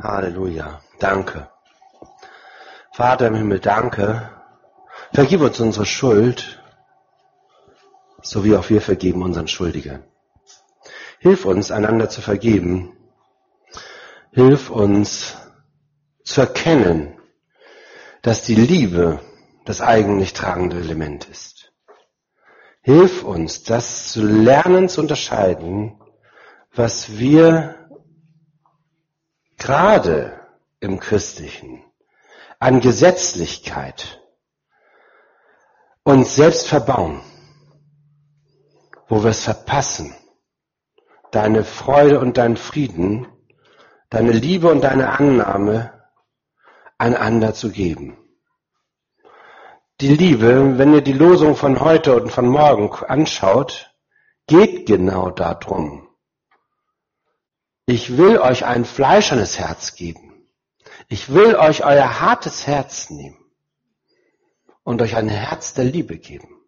Halleluja. Danke. Vater im Himmel, danke. Vergib uns unsere Schuld, so wie auch wir vergeben unseren Schuldigern. Hilf uns, einander zu vergeben. Hilf uns zu erkennen, dass die Liebe das eigentlich tragende Element ist. Hilf uns, das zu lernen, zu unterscheiden, was wir gerade im Christlichen an Gesetzlichkeit uns selbst verbauen, wo wir es verpassen, deine Freude und deinen Frieden, deine Liebe und deine Annahme einander zu geben. Die Liebe, wenn ihr die Losung von heute und von morgen anschaut, geht genau darum. Ich will euch ein fleischernes Herz geben. Ich will euch euer hartes Herz nehmen und euch ein Herz der Liebe geben.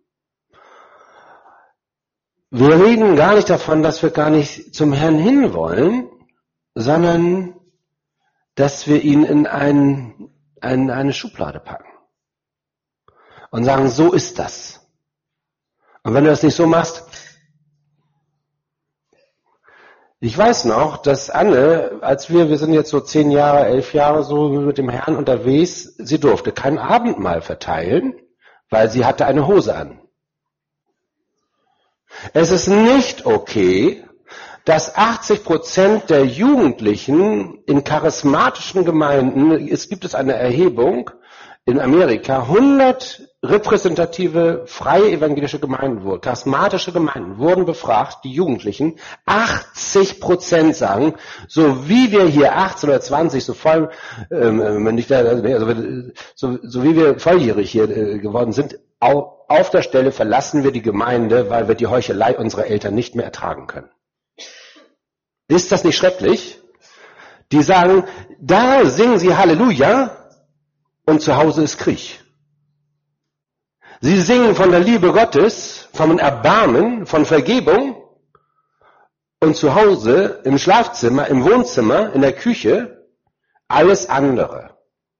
Wir reden gar nicht davon, dass wir gar nicht zum Herrn hinwollen, sondern dass wir ihn in eine Schublade packen und sagen, so ist das. Und wenn du das nicht so machst, ich weiß noch, dass Anne, als wir sind jetzt so 10 Jahre, 11 Jahre so mit dem Herrn unterwegs, sie durfte kein Abendmahl verteilen, weil sie hatte eine Hose an. Es ist nicht okay, dass 80% der Jugendlichen in charismatischen Gemeinden, es gibt eine Erhebung in Amerika, 100 repräsentative freie evangelische Gemeinden wurden, charismatische Gemeinden wurden befragt, die Jugendlichen, 80% sagen, so wie wir hier 18 oder 20 so voll, so wie wir volljährig hier geworden sind, auf der Stelle verlassen wir die Gemeinde, weil wir die Heuchelei unserer Eltern nicht mehr ertragen können. Ist das nicht schrecklich? Die sagen, da singen sie Halleluja und zu Hause ist Krieg. Sie singen von der Liebe Gottes, vom Erbarmen, von Vergebung und zu Hause, im Schlafzimmer, im Wohnzimmer, in der Küche, alles andere.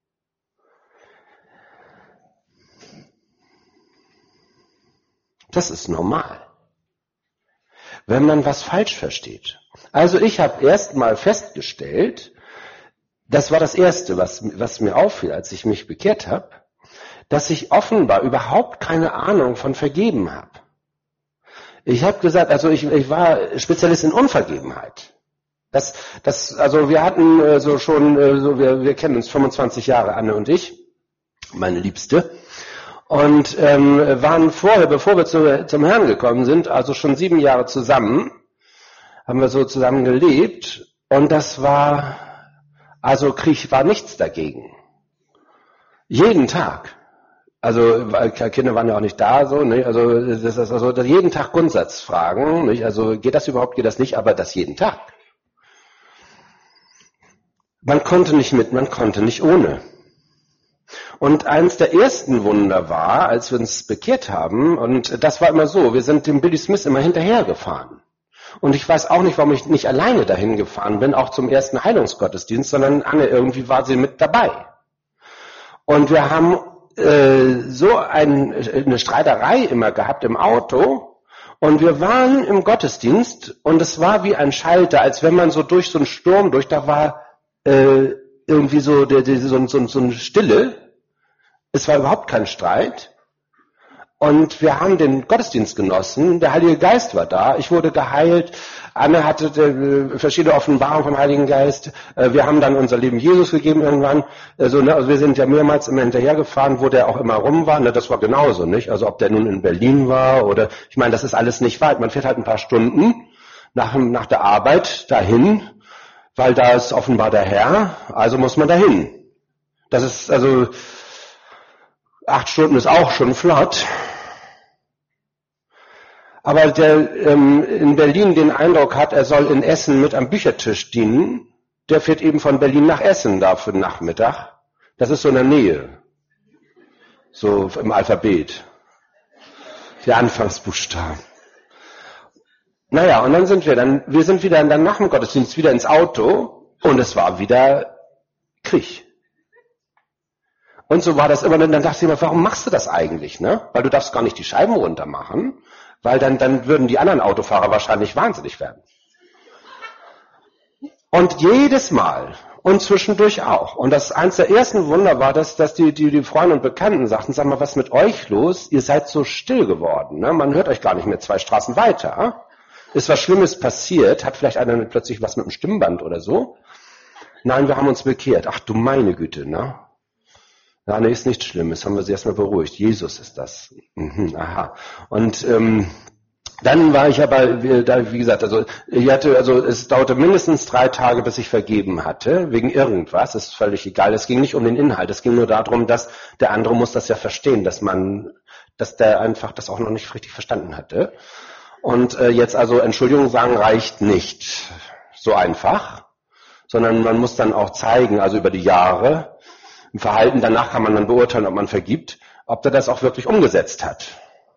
Das ist normal, wenn man was falsch versteht. Also ich habe erst mal festgestellt, das war das Erste, was mir auffiel, als ich mich bekehrt habe, dass ich offenbar überhaupt keine Ahnung von Vergeben habe. Ich habe gesagt, also ich war Spezialist in Unvergebenheit. Also wir hatten wir kennen uns 25 Jahre, Anne und ich, meine Liebste, und waren vorher, bevor wir zum Herrn gekommen sind, also schon 7 Jahre zusammen, haben wir so zusammen gelebt, und das war, also Krieg war nichts dagegen. Jeden Tag. Also Kinder waren ja auch nicht da, so, ne? Also das ist also jeden Tag Grundsatzfragen, nicht? Also geht das überhaupt, geht das nicht, aber das jeden Tag. Man konnte nicht mit, man konnte nicht ohne. Und eines der ersten Wunder war, als wir uns bekehrt haben, und das war immer so, wir sind dem Billy Smith immer hinterhergefahren. Und ich weiß auch nicht, warum ich nicht alleine dahin gefahren bin, auch zum ersten Heilungsgottesdienst, sondern Anne, irgendwie war sie mit dabei. Und wir haben so eine Streiterei immer gehabt im Auto, und wir waren im Gottesdienst und es war wie ein Schalter, als wenn man so durch so einen Sturm da war irgendwie so eine Stille. Es war überhaupt kein Streit. Und wir haben den Gottesdienst genossen, der Heilige Geist war da, ich wurde geheilt, Anne hatte verschiedene Offenbarungen vom Heiligen Geist, wir haben dann unser Leben Jesus gegeben irgendwann, also wir sind ja mehrmals immer hinterhergefahren, wo der auch immer rum war, das war genauso, nicht? Also ob der nun in Berlin war oder, ich meine, das ist alles nicht weit, man fährt halt ein paar Stunden nach der Arbeit dahin, weil da ist offenbar der Herr, also muss man dahin. Das ist, also 8 Stunden ist auch schon flott. Aber der in Berlin den Eindruck hat, er soll in Essen mit am Büchertisch dienen, der fährt eben von Berlin nach Essen da für den Nachmittag. Das ist so in der Nähe. So im Alphabet. Die Anfangsbuchstaben. Naja, und dann sind wir wieder dann nach dem Gottesdienst wieder ins Auto und es war wieder Krieg. Und so war das immer. Dann dachte ich mir, warum machst du das eigentlich? Ne? Weil du darfst gar nicht die Scheiben runter machen, weil dann würden die anderen Autofahrer wahrscheinlich wahnsinnig werden. Und jedes Mal und zwischendurch auch. Und das eins der ersten Wunder war, dass die Freunde und Bekannten sagten, sag mal, was ist mit euch los? Ihr seid so still geworden. Ne? Man hört euch gar nicht mehr 2 Straßen weiter. Ist was Schlimmes passiert? Hat vielleicht einer plötzlich was mit dem Stimmband oder so? Nein, wir haben uns bekehrt. Ach du meine Güte, ne? Ja, nee, ist nichts Schlimmes. Haben wir sie erstmal beruhigt. Jesus ist das. Aha. Und dann war ich aber, wie gesagt, es dauerte mindestens 3 Tage, bis ich vergeben hatte, wegen irgendwas, ist völlig egal. Es ging nicht um den Inhalt, es ging nur darum, dass der andere muss das ja verstehen, dass der einfach das auch noch nicht richtig verstanden hatte. Und jetzt also Entschuldigung sagen reicht nicht so einfach, sondern man muss dann auch zeigen, also über die Jahre, im Verhalten danach kann man dann beurteilen, ob man vergibt, ob der das auch wirklich umgesetzt hat.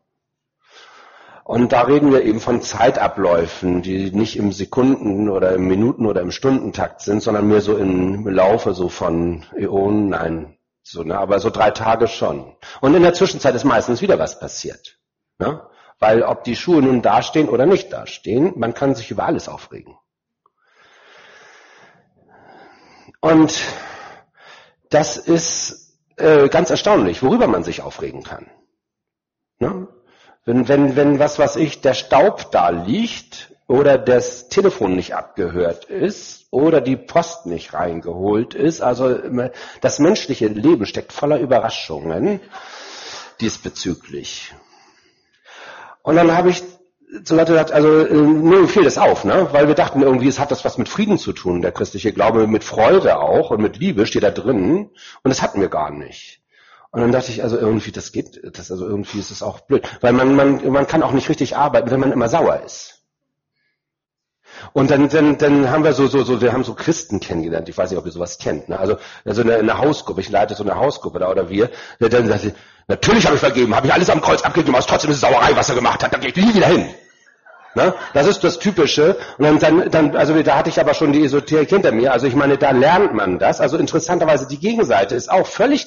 Und da reden wir eben von Zeitabläufen, die nicht im Sekunden- oder im Minuten- oder im Stundentakt sind, sondern mehr so im Laufe so von Äonen, nein, so, ne, aber so 3 Tage schon. Und in der Zwischenzeit ist meistens wieder was passiert. Ne? Weil ob die Schuhe nun dastehen oder nicht dastehen, man kann sich über alles aufregen. Und das ist ganz erstaunlich, worüber man sich aufregen kann. Ne? Wenn was weiß ich, der Staub da liegt oder das Telefon nicht abgehört ist oder die Post nicht reingeholt ist, also das menschliche Leben steckt voller Überraschungen diesbezüglich. Und dann habe ich zu Leute gesagt, also mir fiel das auf, ne? Weil wir dachten irgendwie, es hat das was mit Frieden zu tun, der christliche Glaube, mit Freude auch und mit Liebe steht da drin und das hatten wir gar nicht. Und dann dachte ich, also irgendwie, irgendwie ist es auch blöd. Weil man kann auch nicht richtig arbeiten, wenn man immer sauer ist. Und dann haben wir wir haben so Christen kennengelernt, ich weiß nicht, ob ihr sowas kennt, ne? Also eine Hausgruppe, ich leite so eine Hausgruppe da oder wir, dann sagt sie, natürlich habe ich vergeben, habe ich alles am Kreuz abgegeben, aber trotzdem ist es Sauerei, was er gemacht hat, da gehe ich nie wieder hin. Ne? Das ist das Typische. Und also da hatte ich aber schon die Esoterik hinter mir. Also ich meine, da lernt man das. Also interessanterweise die Gegenseite ist auch völlig,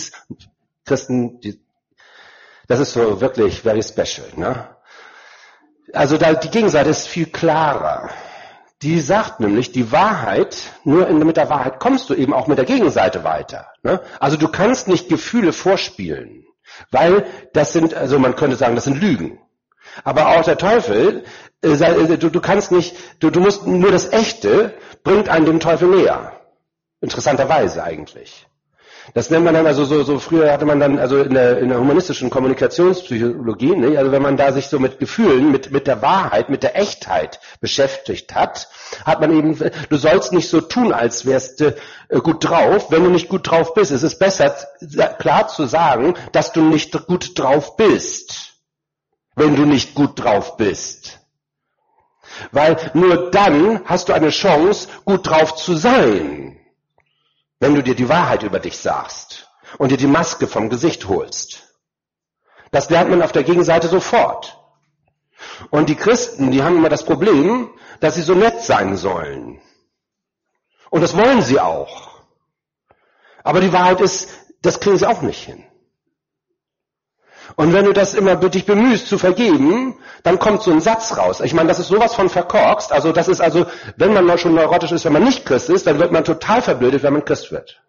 das ist so wirklich very special. Ne? Also die Gegenseite ist viel klarer. Die sagt nämlich, die Wahrheit, mit der Wahrheit kommst du eben auch mit der Gegenseite weiter. Ne? Also du kannst nicht Gefühle vorspielen, weil das sind, also man könnte sagen, das sind Lügen. Aber auch der Teufel, du kannst nicht, du musst nur das Echte, bringt einen dem Teufel näher. Interessanterweise eigentlich. Das nennt man dann, also so früher hatte man dann, also in der humanistischen Kommunikationspsychologie, ne, also wenn man da sich so mit Gefühlen, mit der Wahrheit, mit der Echtheit beschäftigt hat man eben, du sollst nicht so tun, als wärst du gut drauf, wenn du nicht gut drauf bist. Es ist besser, klar zu sagen, dass du nicht gut drauf bist. Wenn du nicht gut drauf bist. Weil nur dann hast du eine Chance, gut drauf zu sein. Wenn du dir die Wahrheit über dich sagst und dir die Maske vom Gesicht holst. Das lernt man auf der Gegenseite sofort. Und die Christen, die haben immer das Problem, dass sie so nett sein sollen. Und das wollen sie auch. Aber die Wahrheit ist, das kriegen sie auch nicht hin. Und wenn du das immer dich bemühst zu vergeben, dann kommt so ein Satz raus. Ich meine, das ist sowas von verkorkst. Also das ist also, wenn man schon neurotisch ist, wenn man nicht Christ ist, dann wird man total verblödet, wenn man Christ wird.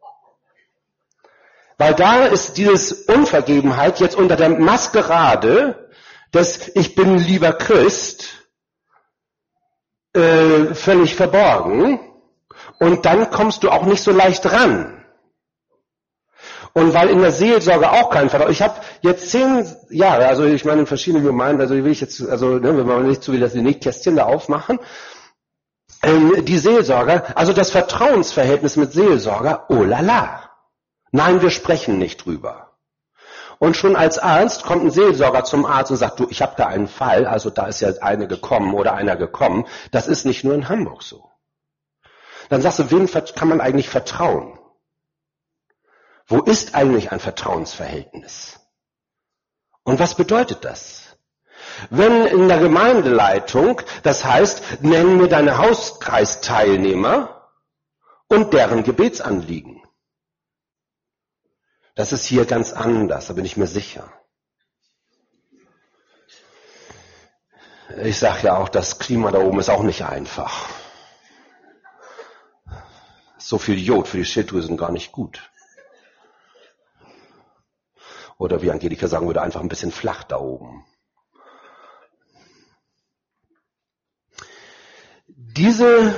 Weil da ist dieses Unvergebenheit jetzt unter der Maskerade des Ich bin lieber Christ völlig verborgen. Und dann kommst du auch nicht so leicht ran. Und weil in der Seelsorge auch kein Vertrauen. Ich habe jetzt 10 Jahre, also ich meine in verschiedenen Gemeinden, also will ich jetzt, also ne, wenn man nicht zu will, dass die Nähkästchen da aufmachen, die Seelsorger, also das Vertrauensverhältnis mit Seelsorger, oh la la. Nein, wir sprechen nicht drüber. Und schon als Arzt kommt ein Seelsorger zum Arzt und sagt, du, ich habe da einen Fall, also da ist ja eine gekommen oder einer gekommen. Das ist nicht nur in Hamburg so. Dann sagst du, wem kann man eigentlich vertrauen? Wo ist eigentlich ein Vertrauensverhältnis? Und was bedeutet das? Wenn in der Gemeindeleitung, das heißt, nenn mir deine Hauskreisteilnehmer und deren Gebetsanliegen. Das ist hier ganz anders, da bin ich mir sicher. Ich sage ja auch, das Klima da oben ist auch nicht einfach. So viel Jod für die Schilddrüsen gar nicht gut. Oder wie Angelika sagen würde, einfach ein bisschen flach da oben. Diese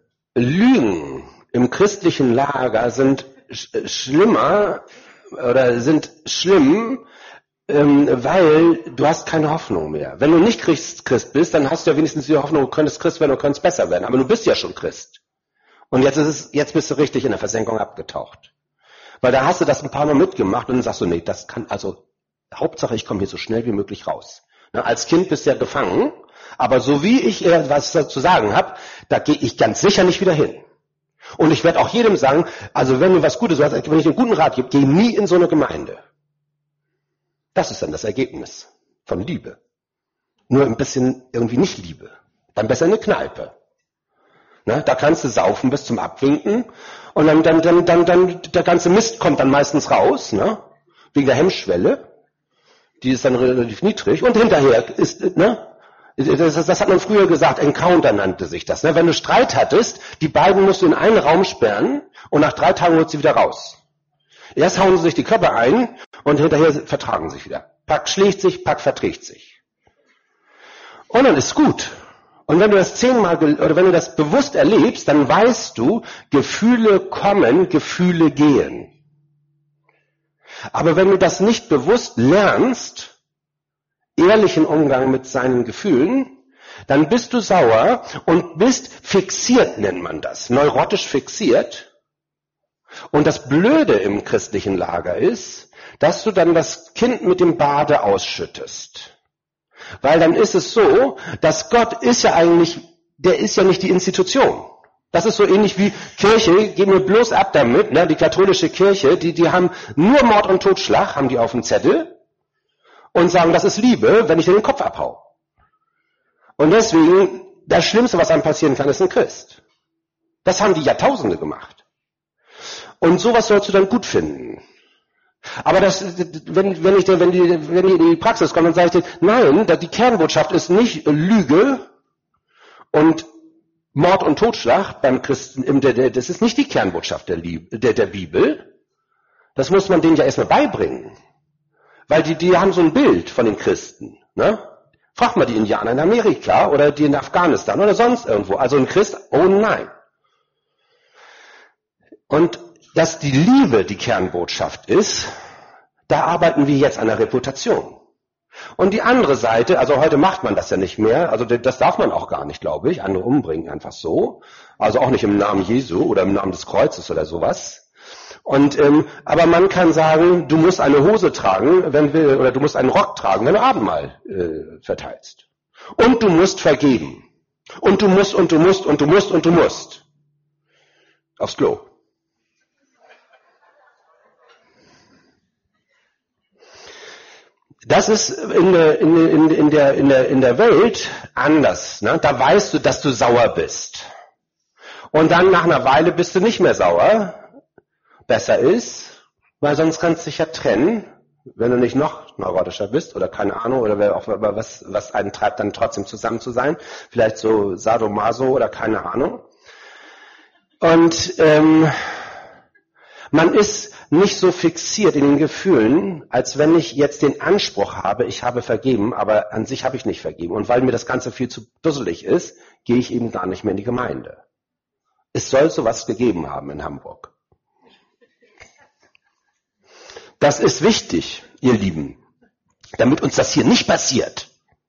Lügen im christlichen Lager sind schlimmer oder sind schlimm, weil du hast keine Hoffnung mehr. Wenn du nicht Christ bist, dann hast du ja wenigstens die Hoffnung, du könntest Christ werden, du könntest besser werden. Aber du bist ja schon Christ. Und jetzt bist du richtig in der Versenkung abgetaucht. Weil da hast du das ein paar Mal mitgemacht und dann sagst du, nee, das kann, also Hauptsache ich komme hier so schnell wie möglich raus. Ne, als Kind bist du ja gefangen, aber so wie ich was zu sagen habe, da gehe ich ganz sicher nicht wieder hin. Und ich werde auch jedem sagen, also wenn du was Gutes hast, wenn ich einen guten Rat gebe, geh nie in so eine Gemeinde. Das ist dann das Ergebnis von Liebe. Nur ein bisschen irgendwie nicht Liebe. Dann besser in eine Kneipe. Ne, da kannst du saufen bis zum Abwinken und dann der ganze Mist kommt dann meistens raus, ne, wegen der Hemmschwelle. Die ist dann relativ niedrig und hinterher ist, ne, das hat man früher gesagt, Encounter nannte sich das. Ne? Wenn du Streit hattest, die beiden musst du in einen Raum sperren und nach 3 Tagen holst du sie wieder raus. Erst hauen sie sich die Köpfe ein und hinterher vertragen sich wieder. Pack schlägt sich, Pack verträgt sich. Und dann ist gut. Und wenn du das 10-mal oder wenn du das bewusst erlebst, dann weißt du, Gefühle kommen, Gefühle gehen. Aber wenn du das nicht bewusst lernst, ehrlichen Umgang mit seinen Gefühlen, dann bist du sauer und bist fixiert, nennt man das, neurotisch fixiert. Und das Blöde im christlichen Lager ist, dass du dann das Kind mit dem Bade ausschüttest. Weil dann ist es so, dass Gott ist ja eigentlich, der ist ja nicht die Institution. Das ist so ähnlich wie Kirche, gehen wir bloß ab damit, ne? Die katholische Kirche, die haben nur Mord und Totschlag, haben die auf dem Zettel und sagen, das ist Liebe, wenn ich dir den Kopf abhau. Und deswegen, das Schlimmste, was einem passieren kann, ist ein Christ. Das haben die Jahrtausende gemacht. Und sowas sollst du dann gut finden. Aber das, wenn die in die Praxis kommen, dann sage ich dir, nein, die Kernbotschaft ist nicht Lüge und Mord und Totschlag beim Christen, das ist nicht die Kernbotschaft der Bibel. Das muss man denen ja erstmal beibringen. Weil die haben so ein Bild von den Christen. Ne? Frag mal die Indianer in Amerika oder die in Afghanistan oder sonst irgendwo. Also ein Christ, oh nein. Und dass die Liebe die Kernbotschaft ist, da arbeiten wir jetzt an der Reputation. Und die andere Seite, also heute macht man das ja nicht mehr, also das darf man auch gar nicht, glaube ich, andere umbringen einfach so, also auch nicht im Namen Jesu oder im Namen des Kreuzes oder sowas. Und aber man kann sagen, du musst eine Hose tragen, oder du musst einen Rock tragen, wenn du Abendmahl verteilst. Und du musst vergeben. Und du musst und du musst und du musst und du musst. Aufs Klo. Das ist in der Welt anders. Ne? Da weißt du, dass du sauer bist. Und dann nach einer Weile bist du nicht mehr sauer. Besser ist, weil sonst kannst du dich ja trennen, wenn du nicht noch neurotischer bist oder keine Ahnung oder auch was einen treibt, dann trotzdem zusammen zu sein. Vielleicht so Sadomaso oder keine Ahnung. Und man ist nicht so fixiert in den Gefühlen, als wenn ich jetzt den Anspruch habe, ich habe vergeben, aber an sich habe ich nicht vergeben. Und weil mir das Ganze viel zu dusselig ist, gehe ich eben gar nicht mehr in die Gemeinde. Es soll sowas gegeben haben in Hamburg. Das ist wichtig, ihr Lieben, damit uns das hier nicht passiert.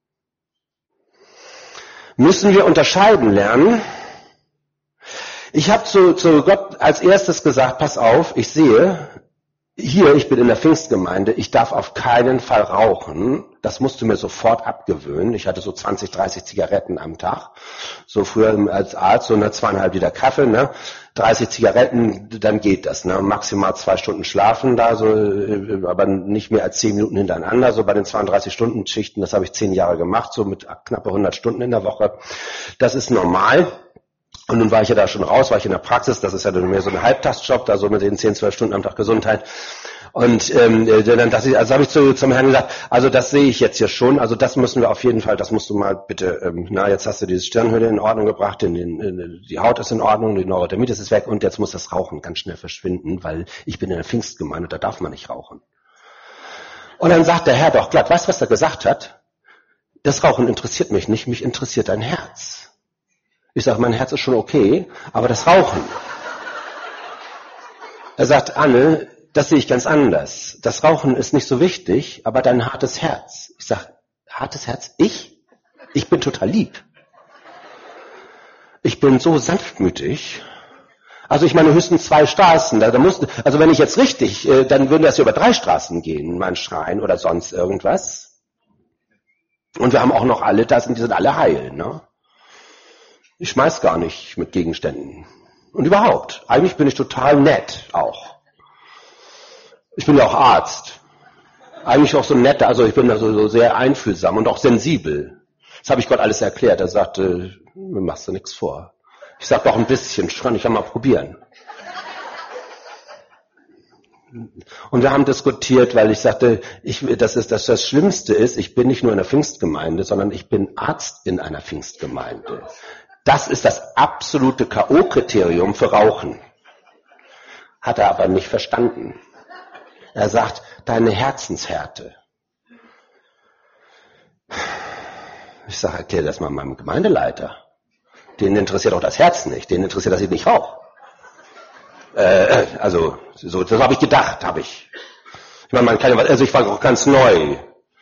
Müssen wir unterscheiden lernen. Ich habe zu Gott als erstes gesagt, pass auf, ich sehe, hier, ich bin in der Pfingstgemeinde, ich darf auf keinen Fall rauchen. Das musst du mir sofort abgewöhnen. Ich hatte so 20, 30 Zigaretten am Tag. So früher als Arzt, so 2,5 Liter Kaffee, ne? 30 Zigaretten, dann geht das, ne? Maximal 2 Stunden schlafen da, so, aber nicht mehr als 10 Minuten hintereinander, so bei den 32-Stunden-Schichten, das habe ich 10 Jahre gemacht, so mit knappe 100 Stunden in der Woche. Das ist normal. Und nun war ich ja da schon raus, war ich in der Praxis, das ist ja dann mehr so ein Halbtagsjob, da so mit den 10, 12 Stunden am Tag Gesundheit. Und dann dachte ich, also habe ich zum Herrn gesagt, also das sehe ich jetzt hier schon, also das müssen wir auf jeden Fall, das musst du mal bitte, jetzt hast du diese Stirnhöhle in Ordnung gebracht, die Haut ist in Ordnung, die Neurodermitis ist weg und jetzt muss das Rauchen ganz schnell verschwinden, weil ich bin in der Pfingstgemeinde, da darf man nicht rauchen. Und dann sagt der Herr doch glatt, weißt du, was er gesagt hat? Das Rauchen interessiert mich nicht, mich interessiert dein Herz. Ich sage, mein Herz ist schon okay, aber das Rauchen. Er sagt, Anne, das sehe ich ganz anders. Das Rauchen ist nicht so wichtig, aber dein hartes Herz. Ich sage, hartes Herz? Ich? Ich bin total lieb. Ich bin so sanftmütig. Also ich meine höchstens 2 Straßen. Also wenn ich jetzt richtig, dann würden das über 3 Straßen gehen, mein Schrein oder sonst irgendwas. Und wir haben auch noch alle, die sind alle heil, ne? Ich schmeiß gar nicht mit Gegenständen. Und überhaupt, eigentlich bin ich total nett auch. Ich bin ja auch Arzt. Eigentlich auch so nett, also ich bin da so sehr einfühlsam und auch sensibel. Das habe ich Gott alles erklärt. Er sagte, mir machst du nichts vor. Ich sag doch ein bisschen, kann ich ja mal probieren. Und wir haben diskutiert, weil ich sagte, das Schlimmste ist, ich bin nicht nur in einer Pfingstgemeinde, sondern ich bin Arzt in einer Pfingstgemeinde. Das ist das absolute K.O.-Kriterium für Rauchen. Hat er aber nicht verstanden. Er sagt, deine Herzenshärte. Ich sage, erklär das mal meinem Gemeindeleiter. Den interessiert auch das Herz nicht. Den interessiert, dass ich nicht rauche. So, das habe ich gedacht, habe ich. Ich meine, man kann ja, also ich war auch ganz neu.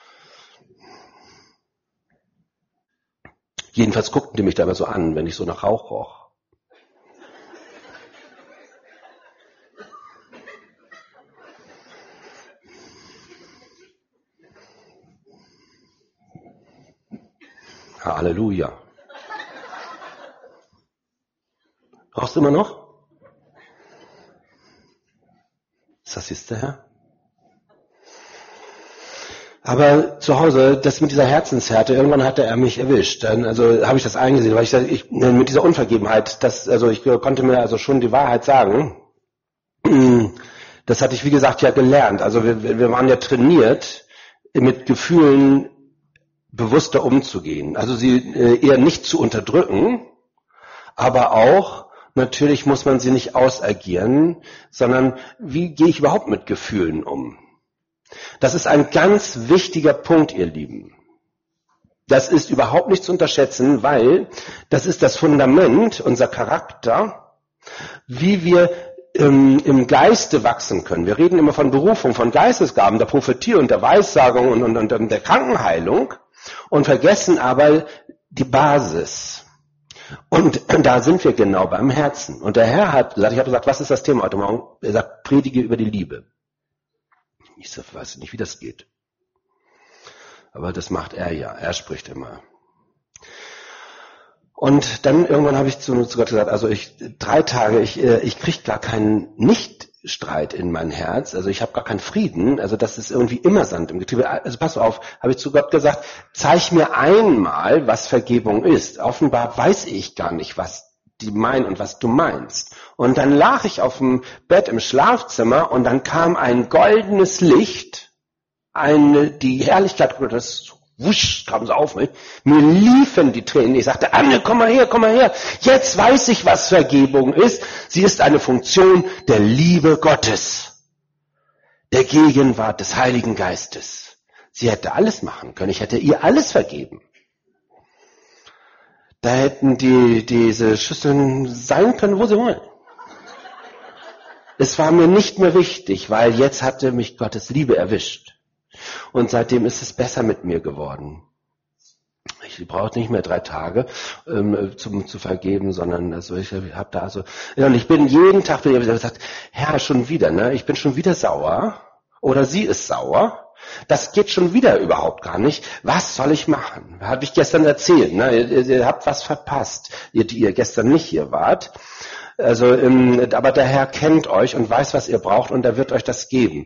Jedenfalls guckten die mich da immer so an, wenn ich so nach Rauch roch. Halleluja. Rauchst du immer noch? Das ist der Herr. Aber zu Hause, das mit dieser Herzenshärte, irgendwann hatte er mich erwischt. Dann, also habe ich das eingesehen, weil ich mit dieser Unvergebenheit, ich konnte mir also schon die Wahrheit sagen. Das hatte ich, wie gesagt, ja gelernt. Also wir waren ja trainiert, mit Gefühlen bewusster umzugehen. Also sie eher nicht zu unterdrücken, aber auch, natürlich muss man sie nicht ausagieren, sondern wie gehe ich überhaupt mit Gefühlen um? Das ist ein ganz wichtiger Punkt, ihr Lieben. Das ist überhaupt nicht zu unterschätzen, weil das ist das Fundament, unser Charakter, wie wir im Geiste wachsen können. Wir reden immer von Berufung, von Geistesgaben, der Prophetie und der Weissagung und der Krankenheilung und vergessen aber die Basis. Und da sind wir genau beim Herzen. Und der Herr hat gesagt, ich habe gesagt, was ist das Thema heute Morgen? Er sagt, predige über die Liebe. Ich weiß nicht, wie das geht. Aber das macht er ja. Er spricht immer. Und dann irgendwann habe ich zu Gott gesagt, also 3 Tage, ich kriege gar keinen Nichtstreit in mein Herz. Also ich habe gar keinen Frieden. Also das ist irgendwie immer Sand im Getriebe. Also pass auf, habe ich zu Gott gesagt, zeig mir einmal, was Vergebung ist. Offenbar weiß ich gar nicht, was die meinen und was du meinst. Und dann lag ich auf dem Bett im Schlafzimmer und dann kam ein goldenes Licht, die Herrlichkeit Gottes, wusch, kam so auf mich. Mir liefen die Tränen. Ich sagte, Anne, komm mal her. Jetzt weiß ich, was Vergebung ist. Sie ist eine Funktion der Liebe Gottes, der Gegenwart des Heiligen Geistes. Sie hätte alles machen können. Ich hätte ihr alles vergeben. Da hätten diese Schüsseln sein können, wo sie wollen. Es war mir nicht mehr wichtig, weil jetzt hatte mich Gottes Liebe erwischt. Und seitdem ist es besser mit mir geworden. Ich brauche nicht mehr 3 Tage zu vergeben, sondern also ich habe da und ich bin jeden Tag wieder gesagt, Herr, schon wieder, ne? Ich bin schon wieder sauer oder sie ist sauer. Das geht schon wieder überhaupt gar nicht. Was soll ich machen? Habe ich gestern erzählt. Ne? Ihr habt was verpasst, die ihr gestern nicht hier wart. Also, aber der Herr kennt euch und weiß, was ihr braucht und er wird euch das geben.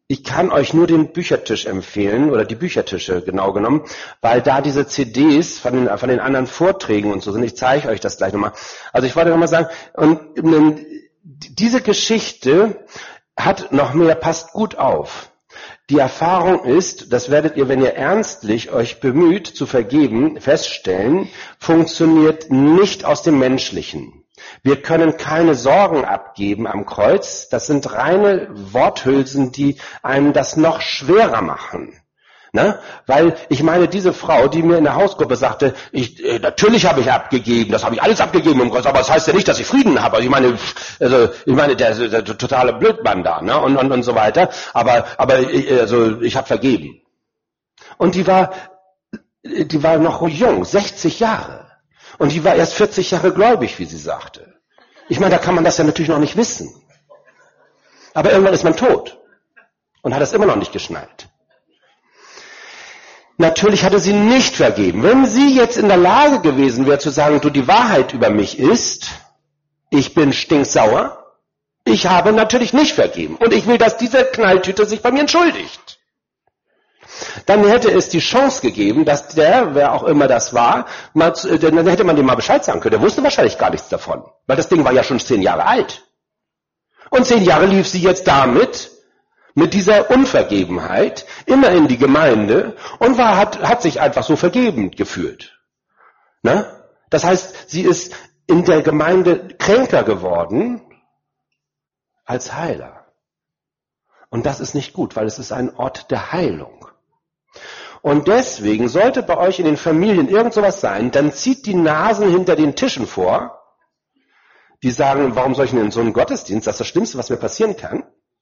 Ich kann euch nur den Büchertisch empfehlen, oder die Büchertische genau genommen, weil da diese CDs von den anderen Vorträgen und so sind. Ich zeige euch das gleich nochmal. Also ich wollte nochmal sagen, und diese Geschichte hat noch mehr, passt gut auf. Die Erfahrung ist, das werdet ihr, wenn ihr ernstlich euch bemüht zu vergeben, feststellen, funktioniert nicht aus dem Menschlichen. Wir können keine Sorgen abgeben am Kreuz. Das sind reine Worthülsen, die einem das noch schwerer machen. Ne? Weil ich meine, diese Frau, die mir in der Hausgruppe sagte, natürlich habe ich abgegeben, das habe ich alles abgegeben im Kreuz, aber das heißt ja nicht, dass ich Frieden habe. Also ich meine, der totale Blödmann da, ne? und so weiter. Aber ich habe vergeben. Und die war noch jung, 60 Jahre. Und die war erst 40 Jahre gläubig, wie sie sagte. Ich meine, da kann man das ja natürlich noch nicht wissen. Aber irgendwann ist man tot und hat es immer noch nicht geschnallt. Natürlich hatte sie nicht vergeben. Wenn sie jetzt in der Lage gewesen wäre zu sagen, du, die Wahrheit über mich ist, ich bin stinksauer, ich habe natürlich nicht vergeben. Und ich will, dass diese Knalltüte sich bei mir entschuldigt. Dann hätte es die Chance gegeben, dass der, wer auch immer das war, dann hätte man dem mal Bescheid sagen können. Der wusste wahrscheinlich gar nichts davon, weil das Ding war ja schon 10 Jahre alt. Und 10 Jahre lief sie jetzt damit, mit dieser Unvergebenheit, immer in die Gemeinde und hat sich einfach so vergebend gefühlt. Ne? Das heißt, sie ist in der Gemeinde kränker geworden als Heiler. Und das ist nicht gut, weil es ist ein Ort der Heilung. Und deswegen sollte bei euch in den Familien irgend sowas sein, dann zieht die Nasen hinter den Tischen vor, die sagen, warum soll ich denn in so einen Gottesdienst, das ist das Schlimmste, was mir passieren kann,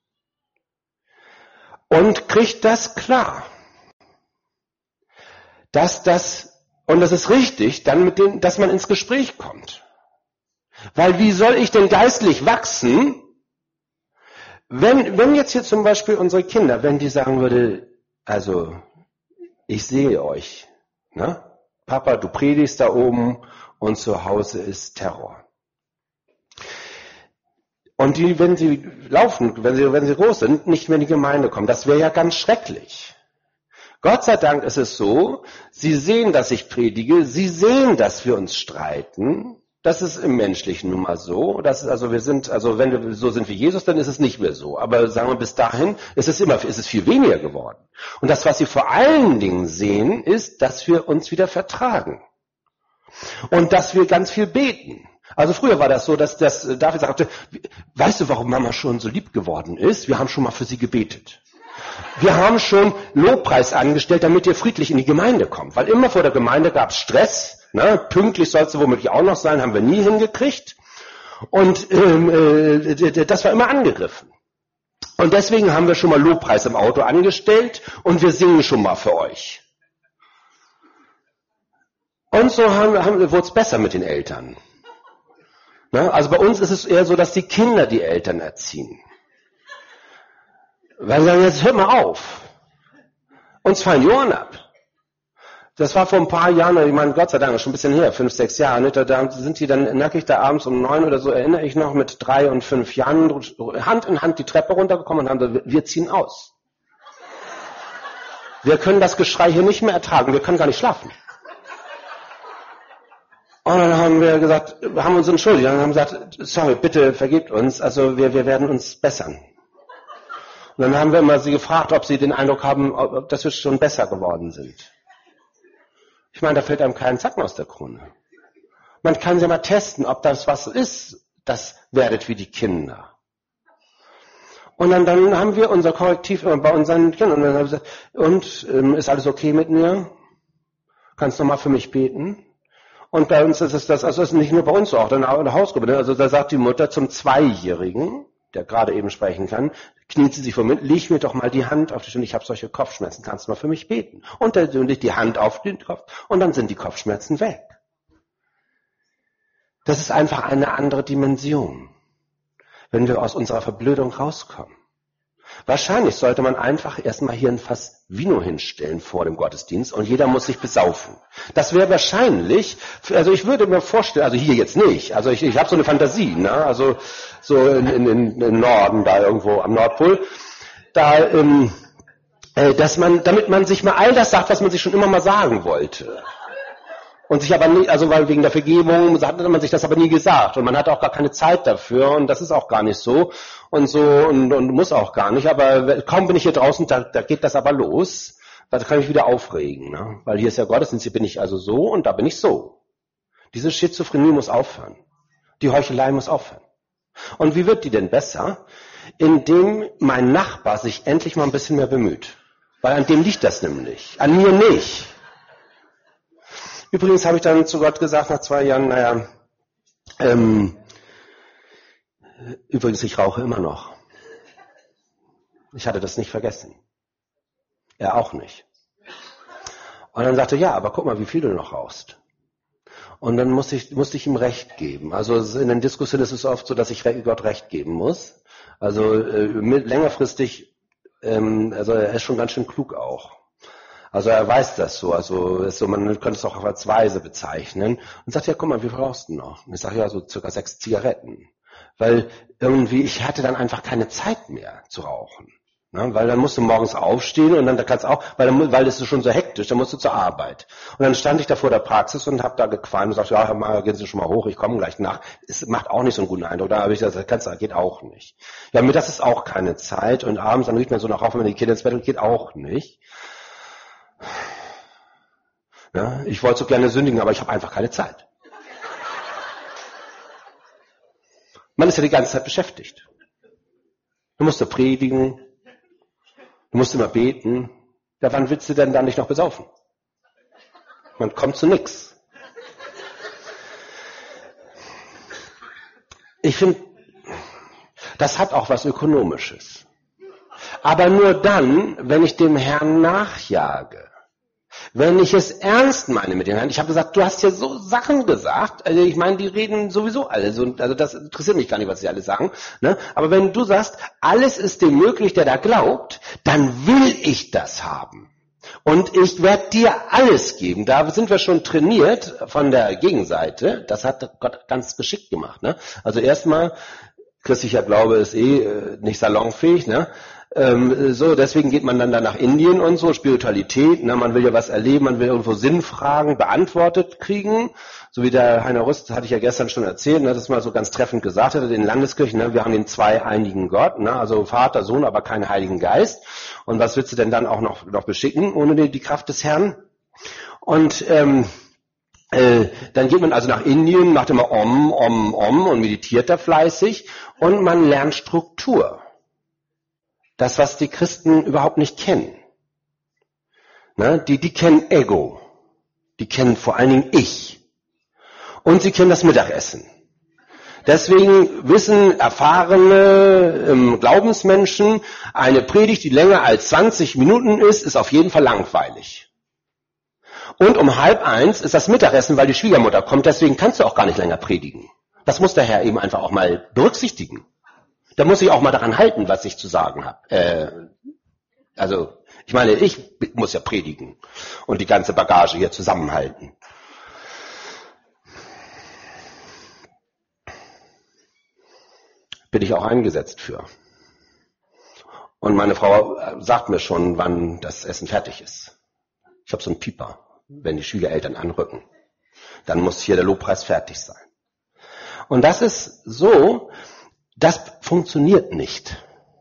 und kriegt das klar. Und das ist richtig, dann dass man ins Gespräch kommt. Weil wie soll ich denn geistlich wachsen, wenn jetzt hier zum Beispiel unsere Kinder, wenn die sagen würde, also, ich sehe euch, ne? Papa, du predigst da oben und zu Hause ist Terror. Und die, wenn sie laufen, wenn sie groß sind, nicht mehr in die Gemeinde kommen. Das wäre ja ganz schrecklich. Gott sei Dank ist es so, sie sehen, dass ich predige, sie sehen, dass wir uns streiten. Das ist im Menschlichen nun mal so. Das ist wenn wir so sind wie Jesus, dann ist es nicht mehr so. Aber sagen wir, bis dahin ist es viel weniger geworden. Und das, was sie vor allen Dingen sehen, ist, dass wir uns wieder vertragen. Und dass wir ganz viel beten. Also früher war das so, dass David sagte, weißt du, warum Mama schon so lieb geworden ist? Wir haben schon mal für sie gebetet. Wir haben schon Lobpreis angestellt, damit ihr friedlich in die Gemeinde kommt. Weil immer vor der Gemeinde gab es Stress. Ne? Pünktlich soll es womöglich auch noch sein, haben wir nie hingekriegt. Und das war immer angegriffen. Und deswegen haben wir schon mal Lobpreis im Auto angestellt und wir singen schon mal für euch. Und so wurde es besser mit den Eltern. Also bei uns ist es eher so, dass die Kinder die Eltern erziehen. Weil sie sagen, jetzt hört mal auf. Uns fallen die Ohren ab. Das war vor ein paar Jahren, ich meine, Gott sei Dank, schon ein bisschen her, 5, 6 Jahre, nicht? Da sind die dann nackig da abends um 9 oder so, erinnere ich noch, mit 3 und 5 Jahren, Hand in Hand die Treppe runtergekommen und haben gesagt, wir ziehen aus. Wir können das Geschrei hier nicht mehr ertragen, wir können gar nicht schlafen. Und dann haben wir gesagt, haben uns entschuldigt, und haben gesagt, sorry, bitte vergebt uns, also wir werden uns bessern. Und dann haben wir immer sie gefragt, ob sie den Eindruck haben, dass wir schon besser geworden sind. Ich meine, da fällt einem kein Zacken aus der Krone. Man kann ja mal testen, ob das was ist, das werdet wie die Kinder. Und dann haben wir unser Korrektiv immer bei unseren Kindern. Und dann haben wir gesagt, ist alles okay mit mir? Kannst du mal für mich beten? Und bei uns ist es das, also es ist nicht nur bei uns so, auch in der Hausgruppe. Also da sagt die Mutter zum 2-Jährigen, der gerade eben sprechen kann, kniet sie sich vor mir, leg mir doch mal die Hand auf die Stirn, ich habe solche Kopfschmerzen, kannst du mal für mich beten? Und dann legt die Hand auf den Kopf und dann sind die Kopfschmerzen weg. Das ist einfach eine andere Dimension, wenn wir aus unserer Verblödung rauskommen. Wahrscheinlich sollte man einfach erstmal hier ein Fass Vino hinstellen vor dem Gottesdienst und jeder muss sich besaufen. Das wäre wahrscheinlich, also ich würde mir vorstellen, also hier jetzt nicht, also ich habe so eine Fantasie, ne? Also so in Norden, da irgendwo am Nordpol, damit man sich mal all das sagt, was man sich schon immer mal sagen wollte. Und sich aber nicht, also weil wegen der Vergebung hat man sich das aber nie gesagt und man hat auch gar keine Zeit dafür und das ist auch gar nicht so und muss auch gar nicht, aber kaum bin ich hier draußen, da geht das aber los, da kann ich mich wieder aufregen, ne? Weil hier ist ja Gottesdienst, hier bin ich also so und da bin ich so. Diese Schizophrenie muss aufhören. Die Heuchelei muss aufhören. Und wie wird die denn besser? Indem mein Nachbar sich endlich mal ein bisschen mehr bemüht. Weil an dem liegt das nämlich, an mir nicht. Übrigens habe ich dann zu Gott gesagt nach 2 Jahren, übrigens, ich rauche immer noch. Ich hatte das nicht vergessen. Er auch nicht. Und dann sagte er, ja, aber guck mal, wie viel du noch rauchst. Und dann musste ich ihm Recht geben. Also in den Diskussionen ist es oft so, dass ich Gott Recht geben muss. Also längerfristig, also er ist schon ganz schön klug auch. Also er weiß das so, man könnte es auch als weise bezeichnen. Und sagt, ja, guck mal, wie viel rauchst du noch? Und ich sage, ja, so circa 6 Zigaretten. Weil irgendwie, ich hatte dann einfach keine Zeit mehr zu rauchen. Ne? Weil dann musst du morgens aufstehen und dann kannst du auch, weil es ist schon so hektisch, dann musst du zur Arbeit. Und dann stand ich da vor der Praxis und habe da gequalmt und sagte, ja, mal, gehen Sie schon mal hoch, ich komme gleich nach. Es macht auch nicht so einen guten Eindruck. Da habe ich gesagt, das geht auch nicht. Ja, mir das ist auch keine Zeit. Und abends, dann riecht man so nach auf, wenn die Kinder ins Bett geht auch nicht. Ja, ich wollte so gerne sündigen, aber ich habe einfach keine Zeit. Man ist ja die ganze Zeit beschäftigt. Du musst ja predigen, du musst immer beten. Ja, wann willst du denn dann nicht noch besaufen? Man kommt zu nichts. Ich finde, das hat auch was Ökonomisches. Aber nur dann, wenn ich dem Herrn nachjage. Wenn ich es ernst meine mit dem Herrn, ich habe gesagt, du hast ja so Sachen gesagt, also ich meine, die reden sowieso alle, also das interessiert mich gar nicht, was sie alle sagen, ne? Aber wenn du sagst, alles ist dem möglich, der da glaubt, dann will ich das haben. Und ich werde dir alles geben. Da sind wir schon trainiert von der Gegenseite, das hat Gott ganz geschickt gemacht, ne? Also erstmal, christlicher Glaube ist nicht salonfähig, ne? So, deswegen geht man dann da nach Indien und so, Spiritualität, ne, man will ja was erleben, man will irgendwo Sinnfragen beantwortet kriegen, so wie der Heiner Rust, hatte ich ja gestern schon erzählt, ne, das mal so ganz treffend gesagt hat, in den Landeskirchen, ne, wir haben den zweieinigen Gott, ne, also Vater, Sohn, aber keinen Heiligen Geist, und was willst du denn dann auch noch beschicken, ohne die Kraft des Herrn? Und dann geht man also nach Indien, macht immer Om und meditiert da fleißig, und man lernt Struktur. Das, was die Christen überhaupt nicht kennen. Ne? Die kennen Ego. Die kennen vor allen Dingen Ich. Und sie kennen das Mittagessen. Deswegen wissen erfahrene Glaubensmenschen, eine Predigt, die länger als 20 Minuten ist auf jeden Fall langweilig. Und um 12:30 ist das Mittagessen, weil die Schwiegermutter kommt, deswegen kannst du auch gar nicht länger predigen. Das muss der Herr eben einfach auch mal berücksichtigen. Da muss ich auch mal daran halten, was ich zu sagen habe. Also, ich meine, ich muss ja predigen und die ganze Bagage hier zusammenhalten. Bin ich auch eingesetzt für. Und meine Frau sagt mir schon, wann das Essen fertig ist. Ich habe so einen Pieper, wenn die Schwiegereltern anrücken. Dann muss hier der Lobpreis fertig sein. Und das ist so, das funktioniert nicht.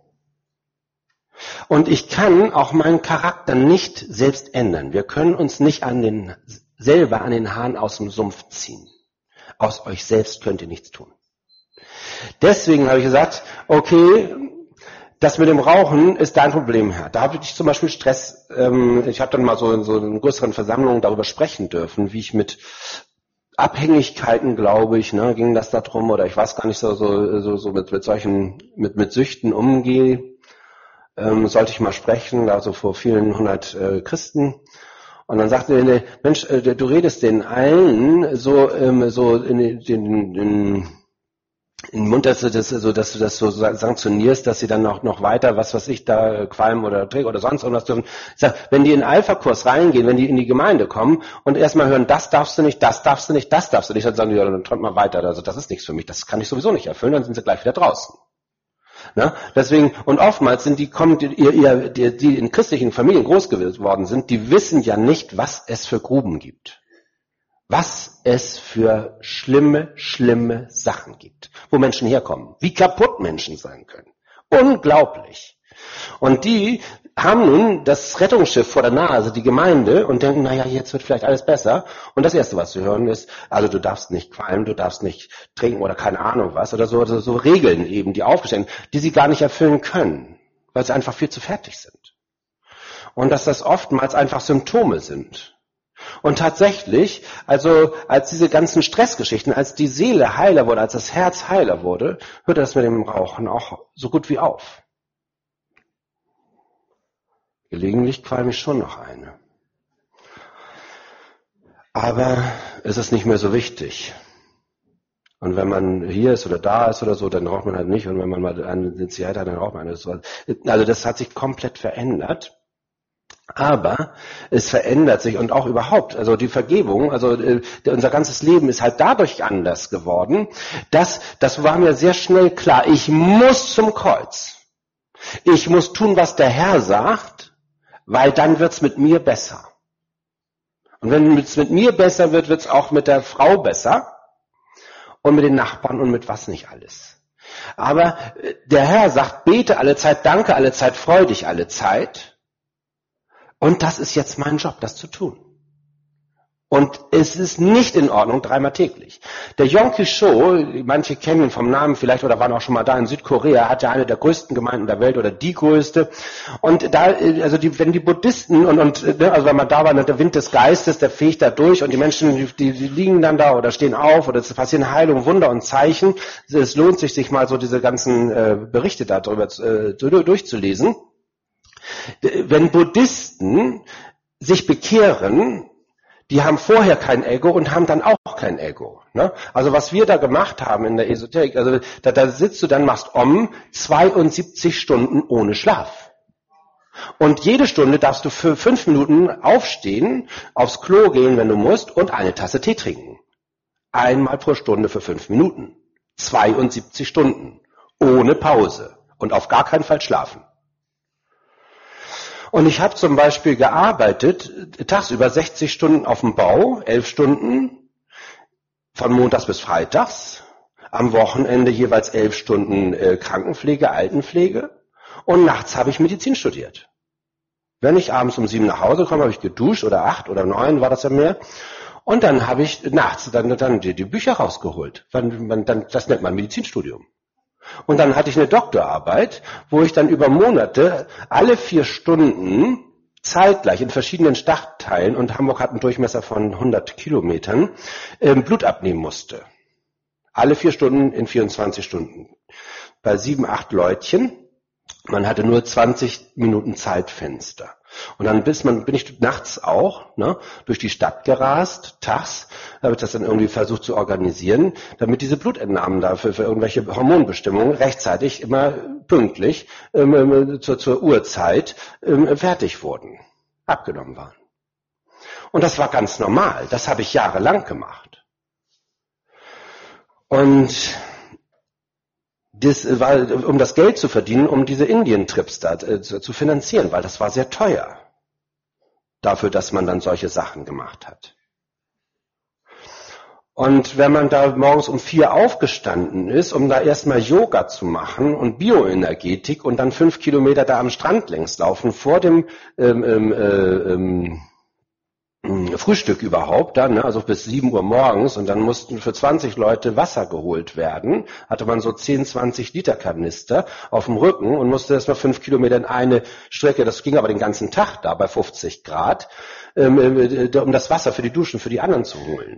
Und ich kann auch meinen Charakter nicht selbst ändern. Wir können uns nicht selber an den Haaren aus dem Sumpf ziehen. Aus euch selbst könnt ihr nichts tun. Deswegen habe ich gesagt, okay, das mit dem Rauchen ist dein Problem, Herr. Da habe ich zum Beispiel Stress. Ich habe dann mal so in größeren Versammlungen darüber sprechen dürfen, wie ich mit Abhängigkeiten, glaube ich, ne, ging das da drum, oder ich weiß gar nicht so mit solchen, mit Süchten umgehe, sollte ich mal sprechen, also vor vielen 100 Christen. Und dann sagte er, Mensch, du redest den allen so in den Mund, dass du das so sanktionierst, dass sie dann noch weiter, was weiß ich, da qualmen oder trinken oder sonst irgendwas dürfen. Ich sag, wenn die in den Alpha-Kurs reingehen, wenn die in die Gemeinde kommen und erstmal hören, das darfst du nicht, das darfst du nicht, das darfst du nicht, dann sagen die, ja, dann träumt mal weiter. Also das ist nichts für mich, das kann ich sowieso nicht erfüllen, dann sind sie gleich wieder draußen. Ne? Deswegen, und oftmals sind die in christlichen Familien groß geworden sind, die wissen ja nicht, was es für Gruben gibt. Was es für schlimme Sachen gibt, wo Menschen herkommen, wie kaputt Menschen sein können. Unglaublich. Und die haben nun das Rettungsschiff vor der Nase, die Gemeinde, und denken, naja, jetzt wird vielleicht alles besser. Und das Erste, was sie hören, ist, also du darfst nicht qualmen, du darfst nicht trinken oder keine Ahnung was, oder so Regeln eben, die aufgestellt sind, die sie gar nicht erfüllen können, weil sie einfach viel zu fertig sind. Und dass das oftmals einfach Symptome sind. Und tatsächlich, also als diese ganzen Stressgeschichten, als die Seele heiler wurde, als das Herz heiler wurde, hörte das mit dem Rauchen auch so gut wie auf. Gelegentlich qualme ich schon noch eine. Aber es ist nicht mehr so wichtig. Und wenn man hier ist oder da ist oder so, dann raucht man halt nicht. Und wenn man mal eine Zigarette hat, dann raucht man das. Also das hat sich komplett verändert. Aber es verändert sich und auch überhaupt, also die Vergebung, also unser ganzes Leben ist halt dadurch anders geworden, das war mir sehr schnell klar. Ich muss zum Kreuz. Ich muss tun, was der Herr sagt, weil dann wird's mit mir besser. Und wenn es mit mir besser wird, wird's auch mit der Frau besser und mit den Nachbarn und mit was nicht alles. Aber der Herr sagt, bete alle Zeit, danke alle Zeit, freu dich alle Zeit. Und das ist jetzt mein Job, das zu tun. Und es ist nicht in Ordnung, 3-mal täglich. Der Yonggi Cho, manche kennen ihn vom Namen vielleicht oder waren auch schon mal da in Südkorea, hat ja eine der größten Gemeinden der Welt oder die größte. Und da, also wenn die Buddhisten also wenn man da war, der Wind des Geistes, der fegt da durch und die Menschen, die liegen dann da oder stehen auf oder es passieren Heilungen, Wunder und Zeichen. Es lohnt sich mal so diese ganzen Berichte darüber durchzulesen. Wenn Buddhisten sich bekehren, die haben vorher kein Ego und haben dann auch kein Ego. Ne? Also was wir da gemacht haben in der Esoterik, also da sitzt du dann, machst 72 Stunden ohne Schlaf. Und jede Stunde darfst du für 5 Minuten aufstehen, aufs Klo gehen, wenn du musst, und eine Tasse Tee trinken. Einmal pro Stunde für 5 Minuten. 72 Stunden. Ohne Pause. Und auf gar keinen Fall schlafen. Und ich habe zum Beispiel gearbeitet, tagsüber 60 Stunden auf dem Bau, 11 Stunden, von Montags bis Freitags, am Wochenende jeweils 11 Stunden Krankenpflege, Altenpflege und nachts habe ich Medizin studiert. Wenn ich abends um 7 nach Hause komme, habe ich geduscht oder 8 oder 9 war das ja mehr. Und dann habe ich nachts dann die Bücher rausgeholt. Das nennt man Medizinstudium. Und dann hatte ich eine Doktorarbeit, wo ich dann über Monate alle 4 Stunden zeitgleich in verschiedenen Stadtteilen, und Hamburg hat einen Durchmesser von 100 Kilometern, Blut abnehmen musste. Alle 4 Stunden in 24 Stunden. Bei 7, 8 Leutchen. Man hatte nur 20 Minuten Zeitfenster. Und dann bin ich nachts auch durch die Stadt gerast, tags, habe ich das dann irgendwie versucht zu organisieren, damit diese Blutentnahmen da für irgendwelche Hormonbestimmungen rechtzeitig immer pünktlich zur Uhrzeit fertig wurden, abgenommen waren. Und das war ganz normal. Das habe ich jahrelang gemacht. Und das war, um das Geld zu verdienen, um diese Indien-Trips da zu finanzieren, weil das war sehr teuer. Dafür, dass man dann solche Sachen gemacht hat. Und wenn man da morgens um 4 aufgestanden ist, um da erstmal Yoga zu machen und Bioenergetik und dann 5 Kilometer da am Strand längs laufen, vor dem Frühstück überhaupt dann, also bis 7 Uhr morgens, und dann mussten für 20 Leute Wasser geholt werden, hatte man so 10, 20 Liter Kanister auf dem Rücken und musste erstmal 5 Kilometer in eine Strecke, das ging aber den ganzen Tag da bei 50 Grad, um das Wasser für die Duschen für die anderen zu holen.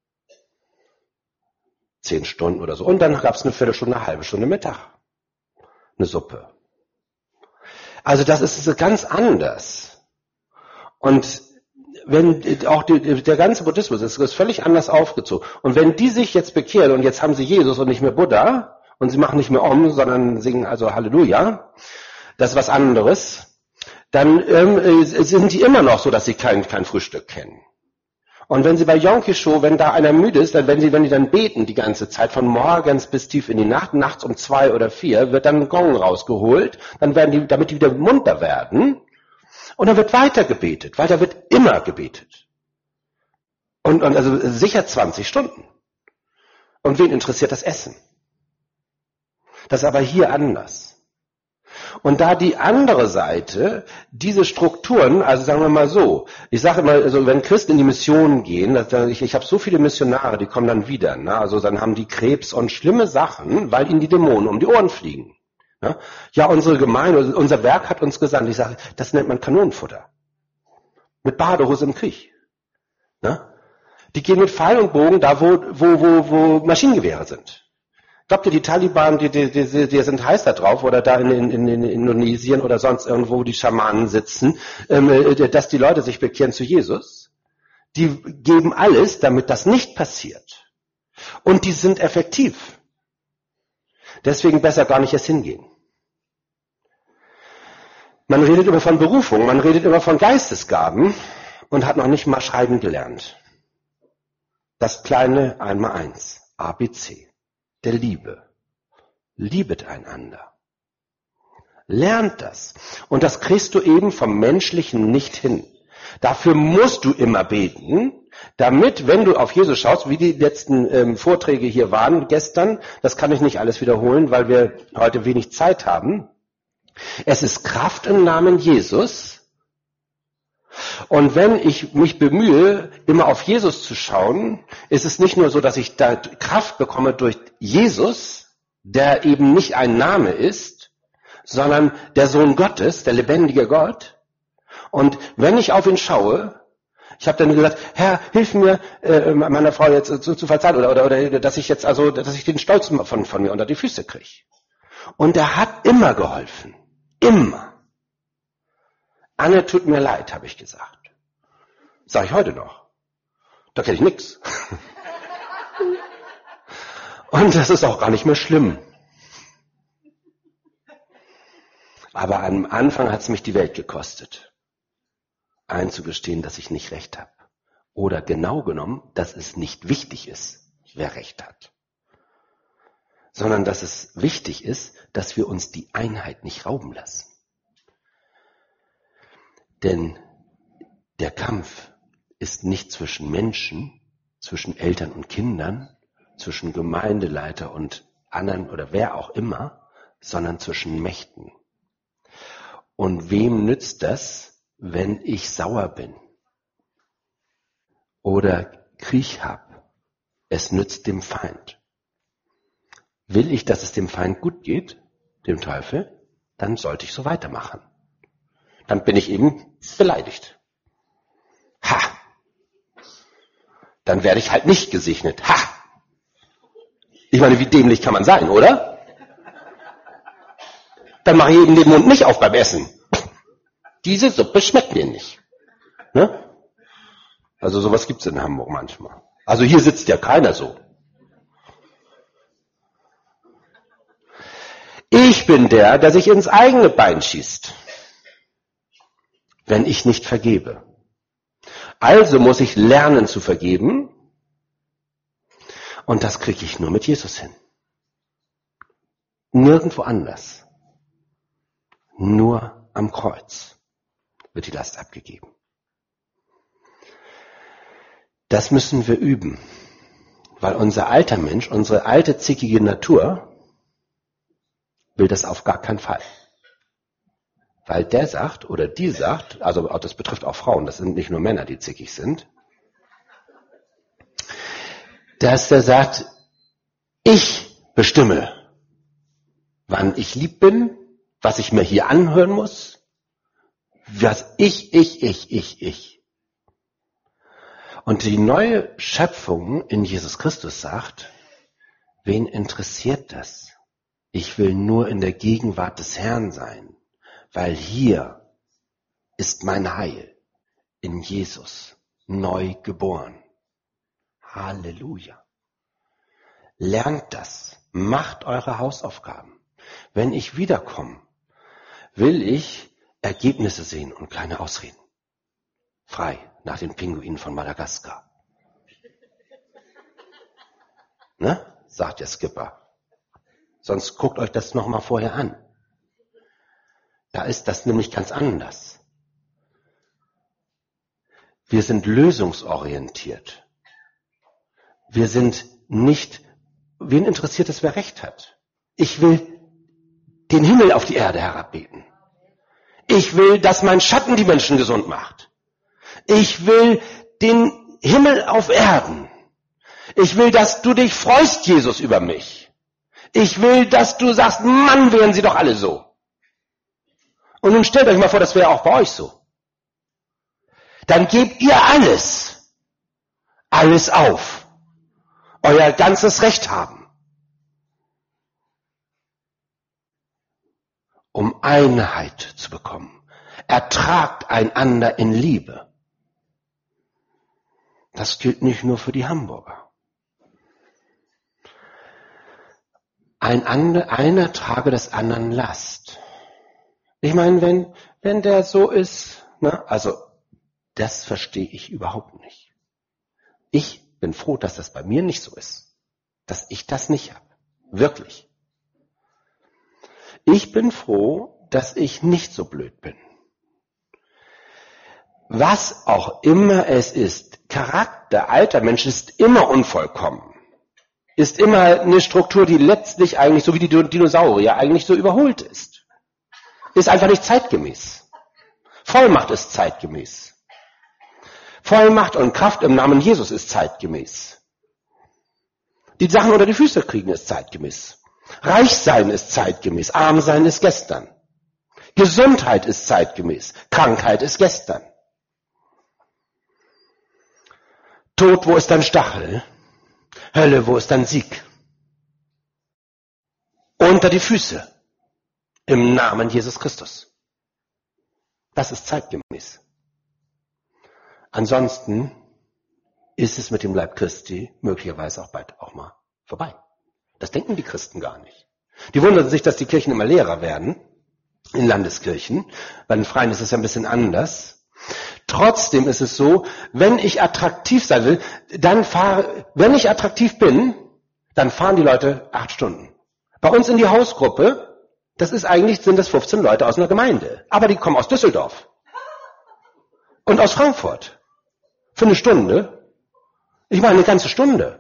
10 Stunden oder so. Und dann gab es eine Viertelstunde, eine halbe Stunde Mittag. Eine Suppe. Also das ist ganz anders. Und wenn auch der ganze Buddhismus ist völlig anders aufgezogen. Und wenn die sich jetzt bekehren und jetzt haben sie Jesus und nicht mehr Buddha und sie machen nicht mehr sondern singen also Halleluja, das ist was anderes, dann sind die immer noch so, dass sie kein Frühstück kennen. Und wenn Sie bei Yonke Show, wenn da einer müde ist, dann wenn die dann beten die ganze Zeit, von morgens bis tief in die Nacht, nachts um 2 oder 4, wird dann ein Gong rausgeholt, dann werden die, damit die wieder munter werden, und dann wird weiter gebetet, weil da wird immer gebetet. Und also sicher 20 Stunden. Und wen interessiert das Essen? Das ist aber hier anders. Und da die andere Seite, diese Strukturen, also sagen wir mal so, ich sage immer, also wenn Christen in die Mission gehen, ich habe so viele Missionare, die kommen dann wieder, ne? Also dann haben die Krebs und schlimme Sachen, weil ihnen die Dämonen um die Ohren fliegen. Ne? Ja, unsere Gemeinde, unser Werk hat uns gesandt. Ich sage, das nennt man Kanonenfutter. Mit Badehose im Krieg. Ne? Die gehen mit Pfeil und Bogen da, wo Maschinengewehre sind. Glaubt ihr, die Taliban, die sind heiß da drauf, oder da in Indonesien oder sonst irgendwo, wo die Schamanen sitzen, dass die Leute sich bekehren zu Jesus? Die geben alles, damit das nicht passiert. Und die sind effektiv. Deswegen besser gar nicht erst hingehen. Man redet immer von Berufung, man redet immer von Geistesgaben und hat noch nicht mal schreiben gelernt. Das kleine Einmaleins, ABC. Der Liebe. Liebet einander. Lernt das. Und das kriegst du eben vom Menschlichen nicht hin. Dafür musst du immer beten, damit, wenn du auf Jesus schaust, wie die letzten Vorträge hier waren gestern, das kann ich nicht alles wiederholen, weil wir heute wenig Zeit haben. Es ist Kraft im Namen Jesus. Und wenn ich mich bemühe, immer auf Jesus zu schauen, ist es nicht nur so, dass ich da Kraft bekomme durch Jesus, der eben nicht ein Name ist, sondern der Sohn Gottes, der lebendige Gott. Und wenn ich auf ihn schaue, ich habe dann gesagt, Herr, hilf mir, meiner Frau jetzt zu verzeihen, oder dass ich den Stolz von mir unter die Füße kriege. Und er hat immer geholfen. Immer. Anne, tut mir leid, habe ich gesagt. Sag ich heute noch. Da kenne ich nichts. Und das ist auch gar nicht mehr schlimm. Aber am Anfang hat es mich die Welt gekostet, einzugestehen, dass ich nicht recht habe. Oder genau genommen, dass es nicht wichtig ist, wer recht hat. Sondern dass es wichtig ist, dass wir uns die Einheit nicht rauben lassen. Denn der Kampf ist nicht zwischen Menschen, zwischen Eltern und Kindern, zwischen Gemeindeleiter und anderen oder wer auch immer, sondern zwischen Mächten. Und wem nützt das, wenn ich sauer bin oder Krieg habe? Es nützt dem Feind. Will ich, dass es dem Feind gut geht, dem Teufel, dann sollte ich so weitermachen. Dann bin ich eben beleidigt. Ha! Dann werde ich halt nicht gesegnet. Ha! Ich meine, wie dämlich kann man sein, oder? Dann mache ich eben den Mund nicht auf beim Essen. Diese Suppe schmeckt mir nicht. Ne? Also sowas gibt's in Hamburg manchmal. Also hier sitzt ja keiner so. Ich bin der sich ins eigene Bein schießt, wenn ich nicht vergebe. Also muss ich lernen zu vergeben, und das kriege ich nur mit Jesus hin. Nirgendwo anders. Nur am Kreuz wird die Last abgegeben. Das müssen wir üben, weil unser alter Mensch, unsere alte zickige Natur will das auf gar keinen Fall. Weil der sagt, oder die sagt, also das betrifft auch Frauen, das sind nicht nur Männer, die zickig sind, dass der sagt, ich bestimme, wann ich lieb bin, was ich mir hier anhören muss, was ich. Und die neue Schöpfung in Jesus Christus sagt, wen interessiert das? Ich will nur in der Gegenwart des Herrn sein, weil hier ist mein Heil in Jesus neu geboren. Halleluja. Lernt das. Macht eure Hausaufgaben. Wenn ich wiederkomme, will ich Ergebnisse sehen und keine Ausreden. Frei nach den Pinguinen von Madagaskar. Ne? Sagt der Skipper. Sonst guckt euch das nochmal vorher an. Da ist das nämlich ganz anders. Wir sind lösungsorientiert. Wir sind nicht, wen interessiert es, wer Recht hat? Ich will den Himmel auf die Erde herabbeten. Ich will, dass mein Schatten die Menschen gesund macht. Ich will den Himmel auf Erden. Ich will, dass du dich freust, Jesus, über mich. Ich will, dass du sagst, Mann, wären sie doch alle so. Und nun stellt euch mal vor, das wäre auch bei euch so. Dann gebt ihr alles auf. Euer ganzes Recht haben. Um Einheit zu bekommen. Ertragt einander in Liebe. Das gilt nicht nur für die Hamburger. Einer trage des anderen Last. Ich meine, wenn der so ist, ne, also das verstehe ich überhaupt nicht. Ich bin froh, dass das bei mir nicht so ist. Dass ich das nicht habe. Wirklich. Ich bin froh, dass ich nicht so blöd bin. Was auch immer es ist, Charakter alter Menschen ist immer unvollkommen. Ist immer eine Struktur, die letztlich eigentlich, so wie die Dinosaurier, eigentlich so überholt ist. Ist einfach nicht zeitgemäß. Vollmacht ist zeitgemäß. Vollmacht und Kraft im Namen Jesus ist zeitgemäß. Die Sachen unter die Füße kriegen ist zeitgemäß. Reich sein ist zeitgemäß. Arm sein ist gestern. Gesundheit ist zeitgemäß. Krankheit ist gestern. Tod, wo ist dein Stachel? Hölle, wo ist dein Sieg? Unter die Füße. Im Namen Jesus Christus. Das ist zeitgemäß. Ansonsten ist es mit dem Leib Christi möglicherweise auch bald auch mal vorbei. Das denken die Christen gar nicht. Die wundern sich, dass die Kirchen immer leerer werden, in Landeskirchen. Bei den Freien ist es ja ein bisschen anders. Trotzdem ist es so, wenn ich attraktiv sein will, wenn ich attraktiv bin, dann fahren die Leute 8 Stunden. Bei uns in die Hausgruppe, sind das 15 Leute aus einer Gemeinde. Aber die kommen aus Düsseldorf. Und aus Frankfurt. Für eine Stunde. Ich meine eine ganze Stunde.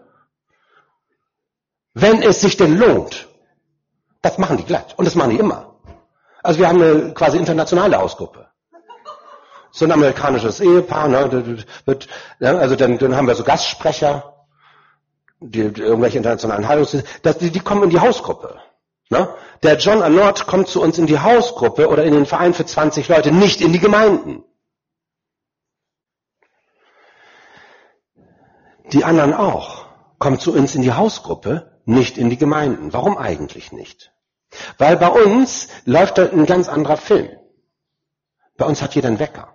Wenn es sich denn lohnt. Das machen die glatt. Und das machen die immer. Also wir haben eine quasi internationale Hausgruppe. So ein amerikanisches Ehepaar, ne, also dann haben wir so Gastsprecher, die irgendwelche internationalen Heilungssysteme, die kommen in die Hausgruppe. Ne? Der John Arnott kommt zu uns in die Hausgruppe oder in den Verein für 20 Leute, nicht in die Gemeinden. Die anderen auch kommen zu uns in die Hausgruppe, nicht in die Gemeinden. Warum eigentlich nicht? Weil bei uns läuft da ein ganz anderer Film. Bei uns hat jeder einen Wecker.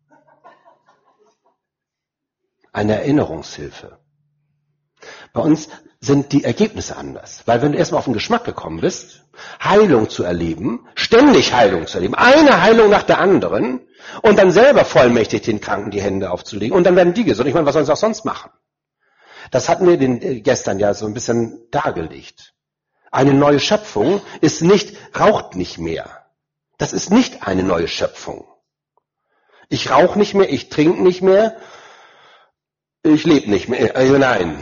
Eine Erinnerungshilfe. Bei uns sind die Ergebnisse anders. Weil wenn du erstmal auf den Geschmack gekommen bist, Heilung zu erleben, ständig Heilung zu erleben, eine Heilung nach der anderen und dann selber vollmächtig den Kranken die Hände aufzulegen und dann werden die gesund. Ich meine, was sollen sie auch sonst machen? Das hatten wir gestern ja so ein bisschen dargelegt. Eine neue Schöpfung raucht nicht mehr. Das ist nicht eine neue Schöpfung. Ich rauche nicht mehr, ich trinke nicht mehr, ich lebe nicht mehr. Nein.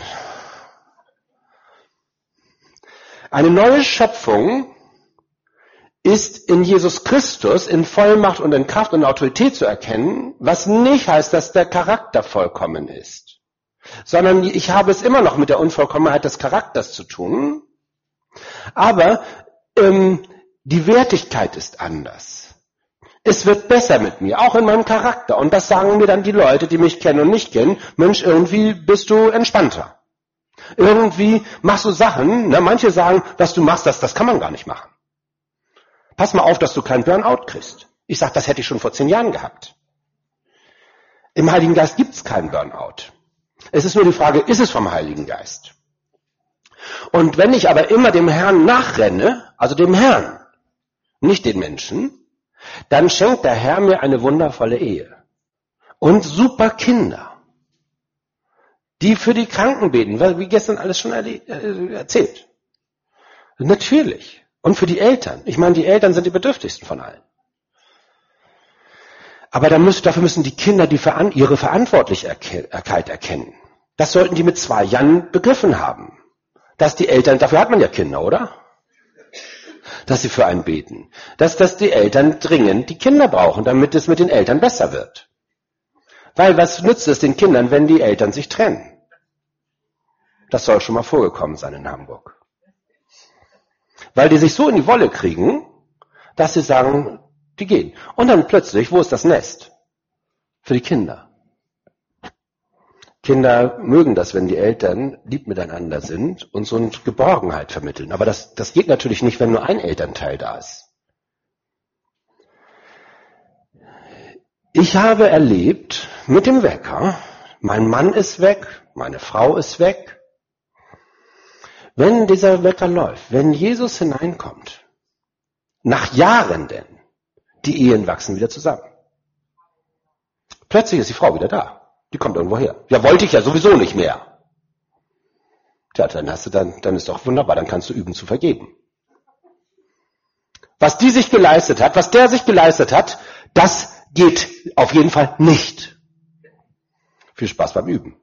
Eine neue Schöpfung ist in Jesus Christus in Vollmacht und in Kraft und Autorität zu erkennen, was nicht heißt, dass der Charakter vollkommen ist. Sondern ich habe es immer noch mit der Unvollkommenheit des Charakters zu tun, aber die Wertigkeit ist anders. Es wird besser mit mir, auch in meinem Charakter. Und das sagen mir dann die Leute, die mich kennen und nicht kennen. Mensch, irgendwie bist du entspannter. Irgendwie machst du Sachen, manche sagen, was du machst, das kann man gar nicht machen. Pass mal auf, dass du keinen Burnout kriegst. Ich sage, das hätte ich schon vor 10 Jahren gehabt. Im Heiligen Geist gibt es keinen Burnout. Es ist nur die Frage, ist es vom Heiligen Geist? Und wenn ich aber immer dem Herrn nachrenne, also dem Herrn, nicht den Menschen, dann schenkt der Herr mir eine wundervolle Ehe und super Kinder. die für die Kranken beten, wie gestern alles schon erzählt. Natürlich. Und für die Eltern. Ich meine, die Eltern sind die bedürftigsten von allen. Aber dafür müssen die Kinder ihre Verantwortlichkeit erkennen. Das sollten die mit 2 Jahren begriffen haben. Dass die Eltern, dafür hat man ja Kinder, oder? Dass sie für einen beten. Dass die Eltern dringend die Kinder brauchen, damit es mit den Eltern besser wird. Weil was nützt es den Kindern, wenn die Eltern sich trennen? Das soll schon mal vorgekommen sein in Hamburg. Weil die sich so in die Wolle kriegen, dass sie sagen, die gehen. Und dann plötzlich, wo ist das Nest? Für die Kinder. Kinder mögen das, wenn die Eltern lieb miteinander sind und so eine Geborgenheit vermitteln. Aber das geht natürlich nicht, wenn nur ein Elternteil da ist. Ich habe erlebt mit dem Wecker, mein Mann ist weg, meine Frau ist weg. Wenn dieser Wecker läuft, wenn Jesus hineinkommt, nach Jahren denn, die Ehen wachsen wieder zusammen. Plötzlich ist die Frau wieder da. Die kommt irgendwo her. Ja, wollte ich ja sowieso nicht mehr. Tja, dann ist doch wunderbar, dann kannst du üben zu vergeben. Was die sich geleistet hat, was der sich geleistet hat, das geht auf jeden Fall nicht. Viel Spaß beim Üben.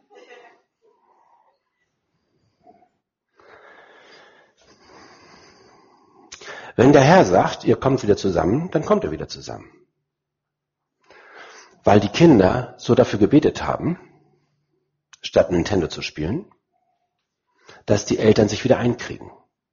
Wenn der Herr sagt, ihr kommt wieder zusammen, dann kommt er wieder zusammen. Weil die Kinder so dafür gebetet haben, statt Nintendo zu spielen, dass die Eltern sich wieder einkriegen.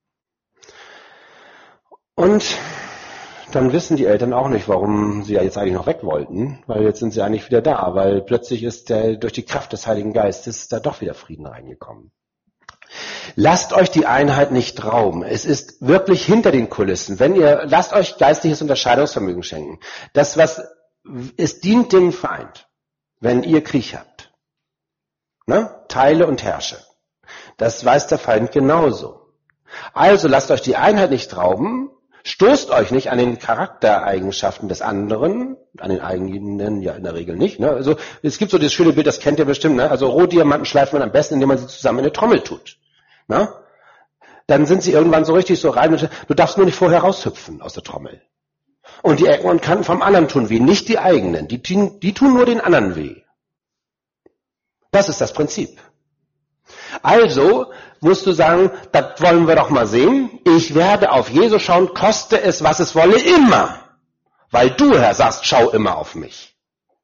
Und dann wissen die Eltern auch nicht, warum sie ja jetzt eigentlich noch weg wollten, weil jetzt sind sie eigentlich wieder da, weil plötzlich ist durch die Kraft des Heiligen Geistes da doch wieder Frieden reingekommen. Lasst euch die Einheit nicht rauben. Es ist wirklich hinter den Kulissen. Lasst euch geistliches Unterscheidungsvermögen schenken. Es dient dem Feind, wenn ihr Krieg habt. Ne? Teile und herrsche. Das weiß der Feind genauso. Also lasst euch die Einheit nicht rauben, stoßt euch nicht an den Charaktereigenschaften des anderen, an den eigenen ja in der Regel nicht. Ne? Also es gibt so dieses schöne Bild, das kennt ihr bestimmt. Ne? Also Rohdiamanten schleift man am besten, indem man sie zusammen in eine Trommel tut. Ne? Dann sind sie irgendwann so richtig so rein. Du darfst nur nicht vorher raushüpfen aus der Trommel. Und die Ecken und Kanten vom anderen tun weh, nicht die eigenen. Die tun nur den anderen weh. Das ist das Prinzip. Also musst du sagen, das wollen wir doch mal sehen. Ich werde auf Jesus schauen, koste es, was es wolle, immer. Weil du, Herr, sagst, schau immer auf mich.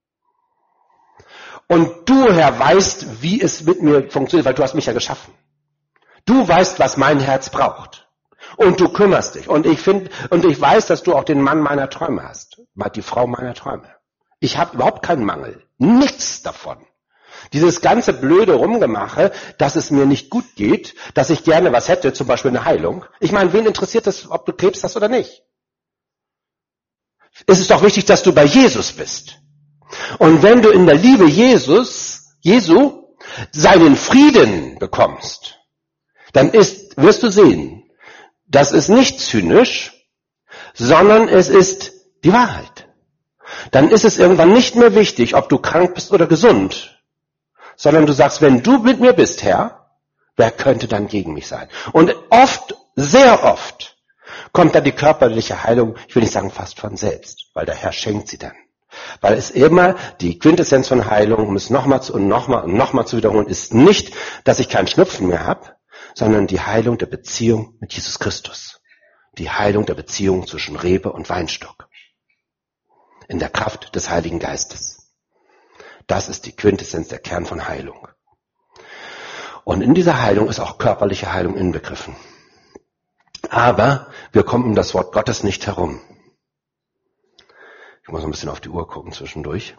Und du, Herr, weißt, wie es mit mir funktioniert, weil du hast mich ja geschaffen. Du weißt, was mein Herz braucht. Und du kümmerst dich. Und ich weiß, dass du auch den Mann meiner Träume hast. Die Frau meiner Träume. Ich habe überhaupt keinen Mangel. Nichts davon. Dieses ganze blöde Rumgemache, dass es mir nicht gut geht, dass ich gerne was hätte, zum Beispiel eine Heilung. Ich meine, wen interessiert das, ob du Krebs hast oder nicht? Es ist doch wichtig, dass du bei Jesus bist. Und wenn du in der Liebe Jesu, seinen Frieden bekommst, dann wirst du sehen, das ist nicht zynisch, sondern es ist die Wahrheit. Dann ist es irgendwann nicht mehr wichtig, ob du krank bist oder gesund, sondern du sagst, wenn du mit mir bist, Herr, wer könnte dann gegen mich sein? Und oft, sehr oft, kommt dann die körperliche Heilung, ich will nicht sagen fast von selbst, weil der Herr schenkt sie dann. Weil es immer die Quintessenz von Heilung, um es nochmal und nochmal zu wiederholen, ist nicht, dass ich keinen Schnupfen mehr habe, sondern die Heilung der Beziehung mit Jesus Christus. Die Heilung der Beziehung zwischen Rebe und Weinstock. In der Kraft des Heiligen Geistes. Das ist die Quintessenz, der Kern von Heilung. Und in dieser Heilung ist auch körperliche Heilung inbegriffen. Aber wir kommen um das Wort Gottes nicht herum. Ich muss ein bisschen auf die Uhr gucken zwischendurch.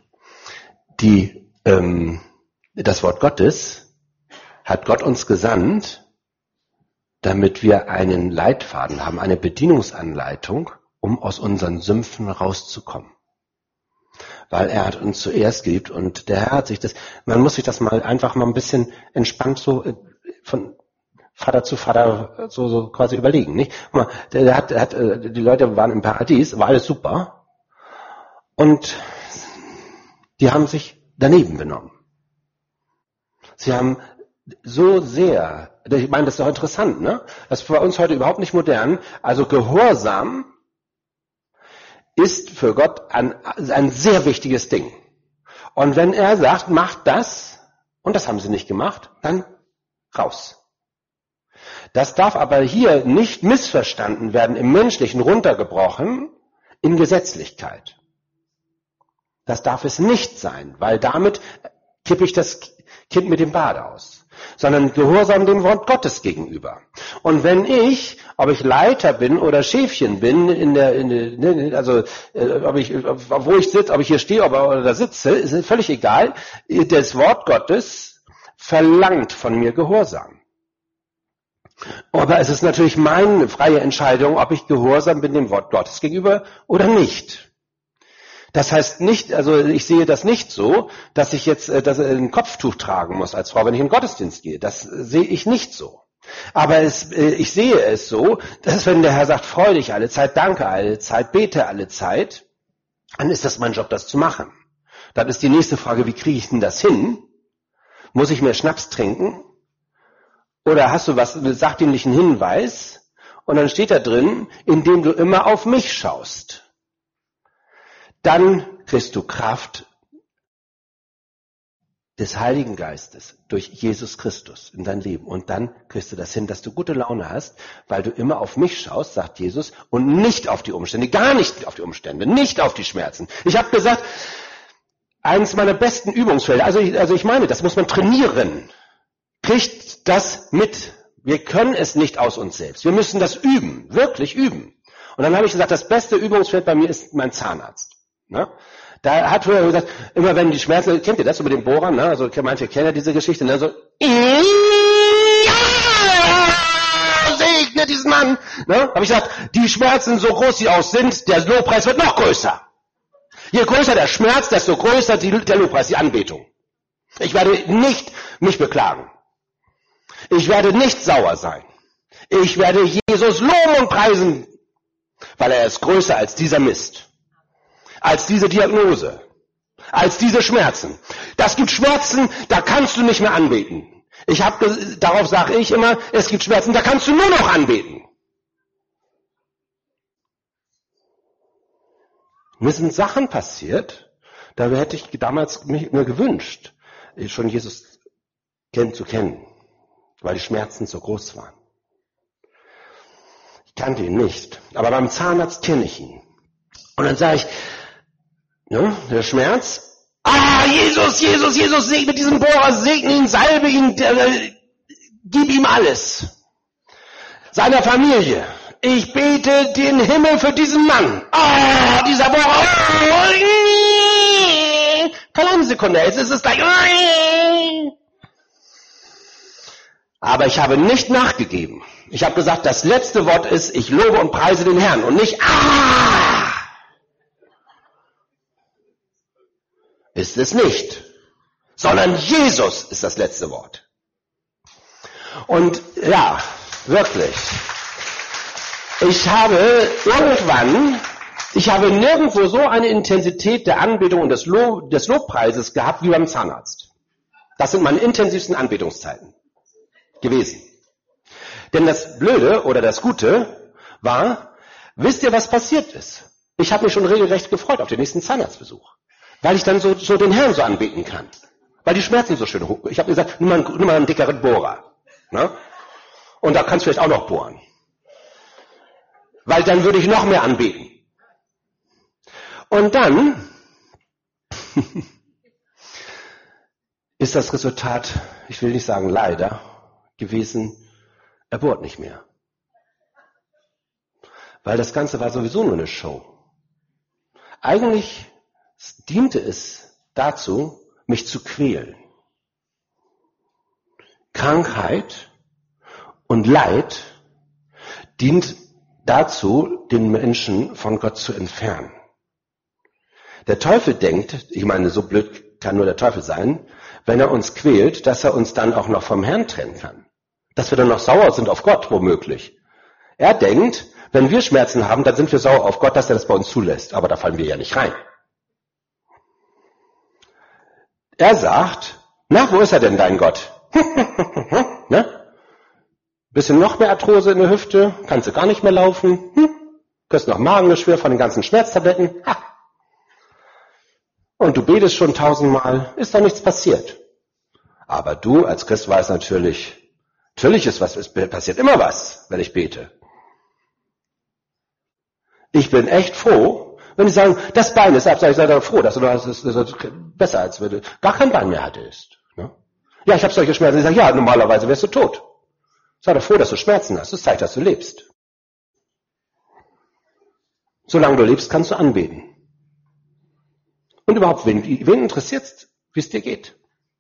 Das Wort Gottes hat Gott uns gesandt, damit wir einen Leitfaden haben, eine Bedienungsanleitung, um aus unseren Sümpfen rauszukommen. Weil er hat uns zuerst geliebt und der Herr hat man muss sich das einfach mal ein bisschen entspannt so von Vater zu Vater so quasi überlegen, nicht? Guck mal, die Leute waren im Paradies, war alles super und die haben sich daneben benommen. Sie haben so sehr, ich meine, das ist doch interessant, ne? Das ist bei uns heute überhaupt nicht modern. Also Gehorsam ist für Gott ein sehr wichtiges Ding. Und wenn er sagt, macht das, und das haben sie nicht gemacht, dann raus. Das darf aber hier nicht missverstanden werden, im Menschlichen runtergebrochen, in Gesetzlichkeit. Das darf es nicht sein, weil damit kippe ich das Kind mit dem Bad aus, sondern Gehorsam dem Wort Gottes gegenüber. Und wenn ich, ob ich Leiter bin oder Schäfchen bin, wo ich sitze, ob ich hier stehe oder da sitze, ist völlig egal. Das Wort Gottes verlangt von mir Gehorsam. Aber es ist natürlich meine freie Entscheidung, ob ich gehorsam bin dem Wort Gottes gegenüber oder nicht. Das heißt nicht, also ich sehe das nicht so, dass ich jetzt ein Kopftuch tragen muss als Frau, wenn ich in den Gottesdienst gehe. Das sehe ich nicht so. Aber ich sehe es so, dass wenn der Herr sagt, freu dich alle Zeit, danke alle Zeit, bete alle Zeit, dann ist das mein Job, das zu machen. Dann ist die nächste Frage, wie kriege ich denn das hin? Muss ich mehr Schnaps trinken? Oder hast du einen sachdienlichen Hinweis? Und dann steht da drin, indem du immer auf mich schaust. Dann kriegst du Kraft des Heiligen Geistes durch Jesus Christus in dein Leben. Und dann kriegst du das hin, dass du gute Laune hast, weil du immer auf mich schaust, sagt Jesus, und nicht auf die Umstände, gar nicht auf die Umstände, nicht auf die Schmerzen. Ich habe gesagt, eines meiner besten Übungsfelder, also ich meine, das muss man trainieren. Kriegt das mit. Wir können es nicht aus uns selbst. Wir müssen das üben, wirklich üben. Und dann habe ich gesagt, das beste Übungsfeld bei mir ist mein Zahnarzt. Ne? Da hat früher gesagt, immer wenn die Schmerzen, kennt ihr das so mit dem Bohrern? Ne? Also manche kennen ja diese Geschichte. Ne? So, segne diesen Mann. Ne? Habe ich gesagt, die Schmerzen, so groß sie auch sind, der Lobpreis wird noch größer. Je größer der Schmerz, desto größer der Lobpreis, die Anbetung. Ich werde nicht mich beklagen. Ich werde nicht sauer sein. Ich werde Jesus loben und preisen, weil er ist größer als dieser Mist, als diese Diagnose, als diese Schmerzen. Das gibt Schmerzen, da kannst du nicht mehr anbeten. Darauf sage ich immer, es gibt Schmerzen, da kannst du nur noch anbeten. Mir sind Sachen passiert, da hätte ich damals mir gewünscht, schon Jesus zu kennen, weil die Schmerzen so groß waren. Ich kannte ihn nicht, aber beim Zahnarzt kenne ich ihn. Und dann sage ich, ne, der Schmerz, Jesus, segne diesen Bohrer, segne ihn, salbe ihn, gib ihm alles. Seiner Familie. Ich bete den Himmel für diesen Mann. Dieser Bohrer. Keine Sekunde, jetzt ist es gleich. Aber ich habe nicht nachgegeben. Ich habe gesagt, das letzte Wort ist, ich lobe und preise den Herrn und nicht ist es nicht, sondern Jesus ist das letzte Wort. Und ja, wirklich. Ich habe nirgendwo so eine Intensität der Anbetung und des Lobpreises gehabt wie beim Zahnarzt. Das sind meine intensivsten Anbetungszeiten gewesen. Denn das Blöde oder das Gute war, wisst ihr, was passiert ist? Ich habe mich schon regelrecht gefreut auf den nächsten Zahnarztbesuch, weil ich dann so den Herrn so anbeten kann. Weil die Schmerzen so schön hoch. Ich habe gesagt, nimm mal einen dickeren Bohrer. Ne? Und da kannst du vielleicht auch noch bohren. Weil dann würde ich noch mehr anbeten. Und dann ist das Resultat, ich will nicht sagen leider, gewesen, er bohrt nicht mehr. Weil das Ganze war sowieso nur eine Show. Eigentlich diente es dazu, mich zu quälen. Krankheit und Leid dient dazu, den Menschen von Gott zu entfernen. Der Teufel denkt, ich meine, so blöd kann nur der Teufel sein, wenn er uns quält, dass er uns dann auch noch vom Herrn trennen kann. Dass wir dann noch sauer sind auf Gott, womöglich. Er denkt, wenn wir Schmerzen haben, dann sind wir sauer auf Gott, dass er das bei uns zulässt. Aber da fallen wir ja nicht rein. Er sagt, Na, wo ist er denn, dein Gott? Ne? Bisschen noch mehr Arthrose in der Hüfte, kannst du gar nicht mehr laufen. Kriegst noch Magengeschwür von den ganzen Schmerztabletten. Ha. Und du betest schon 1000-mal, ist doch nichts passiert. Aber du als Christ weißt natürlich ist was, es passiert immer was, wenn ich bete. Ich bin echt froh, wenn die sagen, das Bein ist ab, sag ich, sei doch froh, dass du das ist besser, als wenn du gar kein Bein mehr hattest. Ne? Ja, ich habe solche Schmerzen. Ich sage, ja, normalerweise wärst du tot. Sei doch froh, dass du Schmerzen hast. Das zeigt, dass du lebst. Solange du lebst, kannst du anbeten. Und überhaupt, wen interessiert's, wie es dir geht?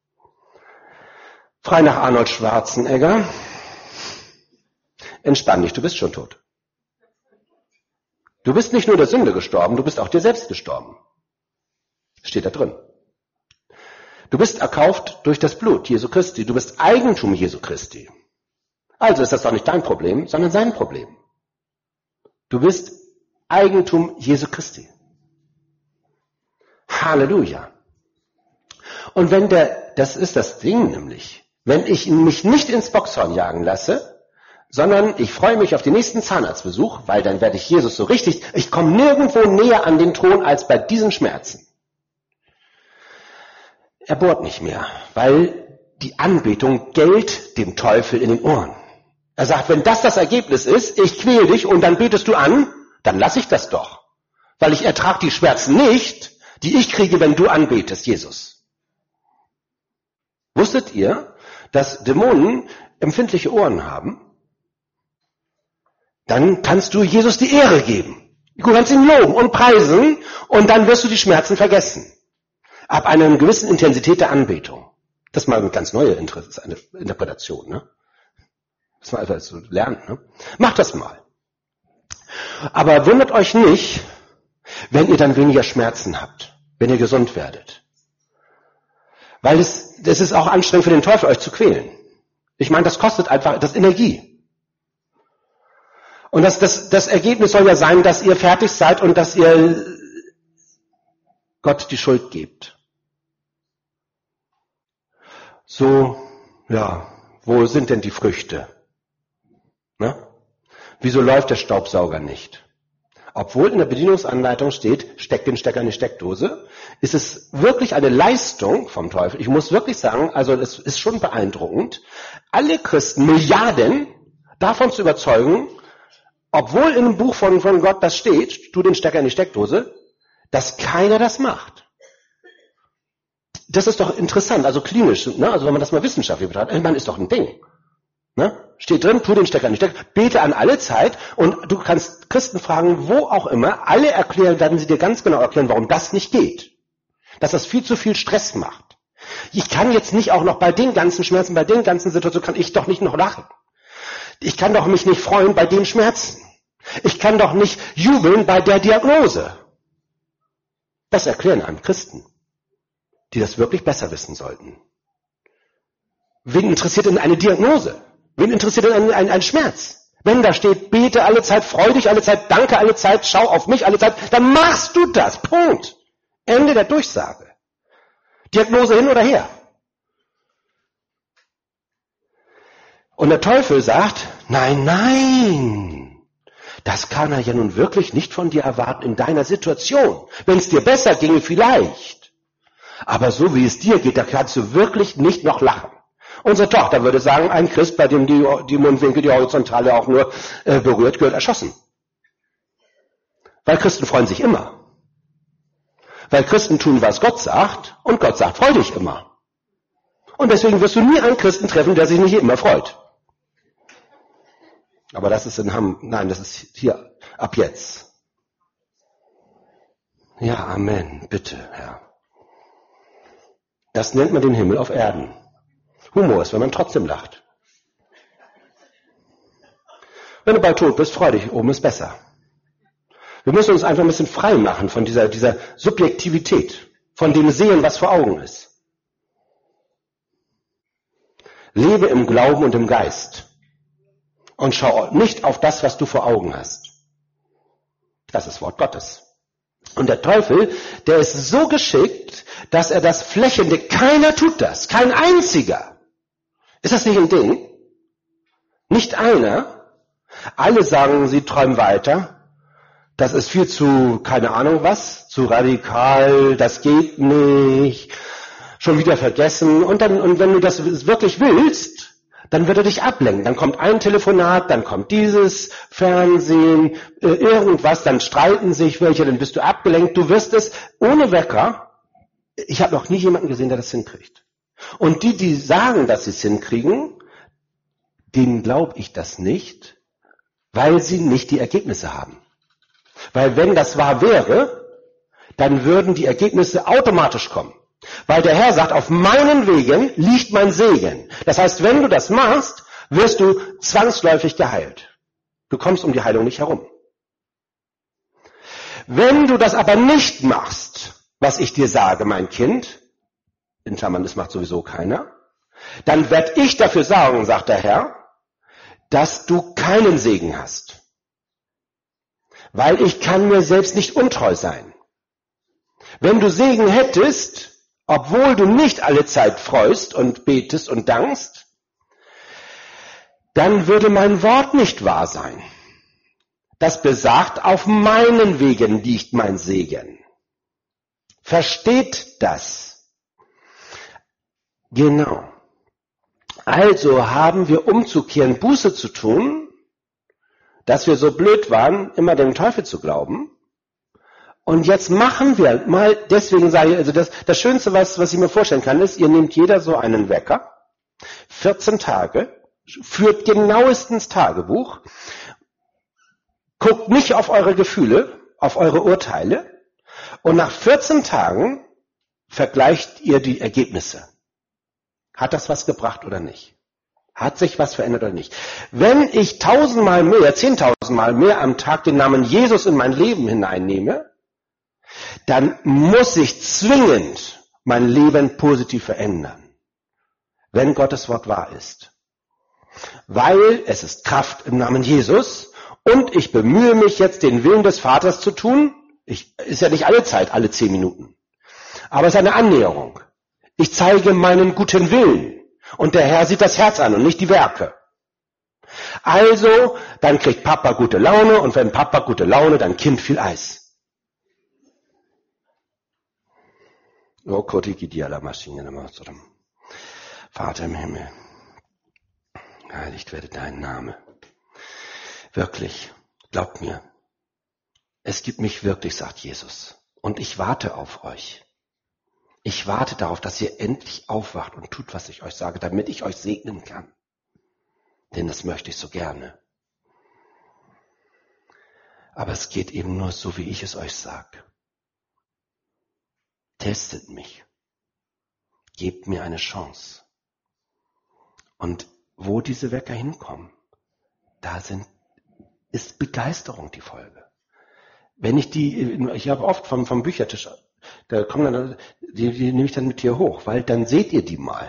Frei nach Arnold Schwarzenegger. Entspann dich, du bist schon tot. Du bist nicht nur der Sünde gestorben, du bist auch dir selbst gestorben. Steht da drin. Du bist erkauft durch das Blut Jesu Christi. Du bist Eigentum Jesu Christi. Also ist das doch nicht dein Problem, sondern sein Problem. Du bist Eigentum Jesu Christi. Halleluja. Und wenn das ist das Ding nämlich, wenn ich mich nicht ins Boxhorn jagen lasse, sondern ich freue mich auf den nächsten Zahnarztbesuch, weil dann werde ich Jesus so richtig, ich komme nirgendwo näher an den Thron als bei diesen Schmerzen. Er bohrt nicht mehr, weil die Anbetung gellt dem Teufel in den Ohren. Er sagt, wenn das Ergebnis ist, ich quäle dich und dann betest du an, dann lasse ich das doch. Weil ich ertrage die Schmerzen nicht, die ich kriege, wenn du anbetest, Jesus. Wusstet ihr, dass Dämonen empfindliche Ohren haben? Dann kannst du Jesus die Ehre geben. Du kannst ihn loben und preisen und dann wirst du die Schmerzen vergessen. Ab einer gewissen Intensität der Anbetung. Das ist mal eine ganz neue Interpretation, ne? Das mal einfach so lernen, ne? Macht das mal. Aber wundert euch nicht, wenn ihr dann weniger Schmerzen habt, wenn ihr gesund werdet. Weil das ist auch anstrengend für den Teufel, euch zu quälen. Ich meine, das kostet einfach das Energie. Und das Ergebnis soll ja sein, dass ihr fertig seid und dass ihr Gott die Schuld gebt. So, ja, wo sind denn die Früchte? Ne? Wieso läuft der Staubsauger nicht? Obwohl in der Bedienungsanleitung steht, steck den Stecker in die Steckdose, ist es wirklich eine Leistung vom Teufel. Ich muss wirklich sagen, also es ist schon beeindruckend, alle Christen, Milliarden, davon zu überzeugen, obwohl in einem Buch von Gott das steht, tu den Stecker in die Steckdose, dass keiner das macht. Das ist doch interessant, also klinisch, ne? Also wenn man das mal wissenschaftlich betrachtet, ich meine, ist doch ein Ding. Ne? Steht drin, tu den Stecker in die Steckdose, bete an alle Zeit und du kannst Christen fragen, wo auch immer, alle erklären, werden sie dir ganz genau erklären, warum das nicht geht. Dass das viel zu viel Stress macht. Ich kann jetzt nicht auch noch bei den ganzen Schmerzen, bei den ganzen Situationen, kann ich doch nicht noch lachen. Ich kann doch mich nicht freuen bei den Schmerzen. Ich kann doch nicht jubeln bei der Diagnose. Das erklären einem Christen, die das wirklich besser wissen sollten. Wen interessiert denn eine Diagnose? Wen interessiert denn ein Schmerz? Wenn da steht, bete alle Zeit, freu dich alle Zeit, danke alle Zeit, schau auf mich alle Zeit, dann machst du das. Punkt. Ende der Durchsage. Diagnose hin oder her. Und der Teufel sagt, nein, das kann er ja nun wirklich nicht von dir erwarten in deiner Situation. Wenn es dir besser ginge, vielleicht. Aber so wie es dir geht, da kannst du wirklich nicht noch lachen. Unsere Tochter würde sagen, ein Christ, bei dem die Mundwinkel, die Horizontale auch nur berührt, gehört erschossen. Weil Christen freuen sich immer. Weil Christen tun, was Gott sagt, und Gott sagt, freu dich immer. Und deswegen wirst du nie einen Christen treffen, der sich nicht immer freut. Aber das ist das ist hier ab jetzt. Ja, Amen, bitte, Herr. Das nennt man den Himmel auf Erden. Humor ist, wenn man trotzdem lacht. Wenn du bald tot bist, freu dich, oben ist besser. Wir müssen uns einfach ein bisschen frei machen von dieser Subjektivität, von dem Sehen, was vor Augen ist. Lebe im Glauben und im Geist und schau nicht auf das, was du vor Augen hast. Das ist Wort Gottes. Und der Teufel, der ist so geschickt, dass er das flächendeckend, keiner tut das, kein einziger. Ist das nicht ein Ding? Nicht einer. Alle sagen, sie träumen weiter. Das ist viel zu, keine Ahnung was, zu radikal, das geht nicht, schon wieder vergessen. Und wenn du das wirklich willst, dann wird er dich ablenken. Dann kommt ein Telefonat, dann kommt dieses Fernsehen, irgendwas, dann streiten sich welche, dann bist du abgelenkt. Du wirst es ohne Wecker. Ich habe noch nie jemanden gesehen, der das hinkriegt. Und die sagen, dass sie es hinkriegen, denen glaube ich das nicht, weil sie nicht die Ergebnisse haben. Weil wenn das wahr wäre, dann würden die Ergebnisse automatisch kommen. Weil der Herr sagt, auf meinen Wegen liegt mein Segen. Das heißt, wenn du das machst, wirst du zwangsläufig geheilt. Du kommst um die Heilung nicht herum. Wenn du das aber nicht machst, was ich dir sage, mein Kind, in Klammern, das macht sowieso keiner, dann werde ich dafür sorgen, sagt der Herr, dass du keinen Segen hast. Weil ich kann mir selbst nicht untreu sein. Wenn du Segen hättest, obwohl du nicht alle Zeit freust und betest und dankst, dann würde mein Wort nicht wahr sein. Das besagt, auf meinen Wegen liegt mein Segen. Versteht das? Genau. Also haben wir umzukehren, Buße zu tun, dass wir so blöd waren, immer dem Teufel zu glauben. Und jetzt machen wir mal, deswegen sage ich, also das Schönste, was ich mir vorstellen kann, ist, ihr nehmt jeder so einen Wecker, 14 Tage, führt genauestens Tagebuch, guckt nicht auf eure Gefühle, auf eure Urteile und nach 14 Tagen vergleicht ihr die Ergebnisse. Hat das was gebracht oder nicht? Hat sich was verändert oder nicht? Wenn ich 1000-mal mehr, 10.000-mal mehr am Tag den Namen Jesus in mein Leben hineinnehme, dann muss ich zwingend mein Leben positiv verändern, wenn Gottes Wort wahr ist. Weil es ist Kraft im Namen Jesus und ich bemühe mich jetzt, den Willen des Vaters zu tun. Ist ja nicht alle Zeit, alle 10 Minuten. Aber es ist eine Annäherung. Ich zeige meinen guten Willen. Und der Herr sieht das Herz an und nicht die Werke. Also, dann kriegt Papa gute Laune und wenn Papa gute Laune, dann Kind viel Eis. Vater im Himmel, geheiligt werde dein Name. Wirklich, glaubt mir, es gibt mich wirklich, sagt Jesus. Und ich warte auf euch. Ich warte darauf, dass ihr endlich aufwacht und tut, was ich euch sage, damit ich euch segnen kann. Denn das möchte ich so gerne. Aber es geht eben nur so, wie ich es euch sage. Testet mich. Gebt mir eine Chance. Und wo diese Wecker hinkommen, ist Begeisterung die Folge. Wenn ich habe oft vom Büchertisch, da kommen dann, die nehme ich dann mit hier hoch, weil dann seht ihr die mal.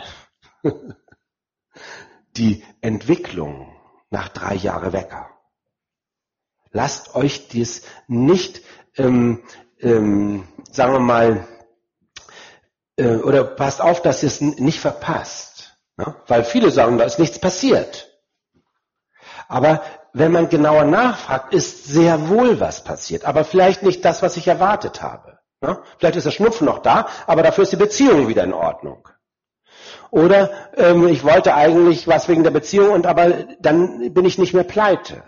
Die Entwicklung nach 3 Jahren Wecker. Lasst euch dies nicht, sagen wir mal, oder passt auf, dass ihr es nicht verpasst. Ne? Weil viele sagen, da ist nichts passiert. Aber wenn man genauer nachfragt, ist sehr wohl was passiert. Aber vielleicht nicht das, was ich erwartet habe. Ne? Vielleicht ist der Schnupfen noch da, aber dafür ist die Beziehung wieder in Ordnung. Oder ich wollte eigentlich was wegen der Beziehung, aber dann bin ich nicht mehr pleite.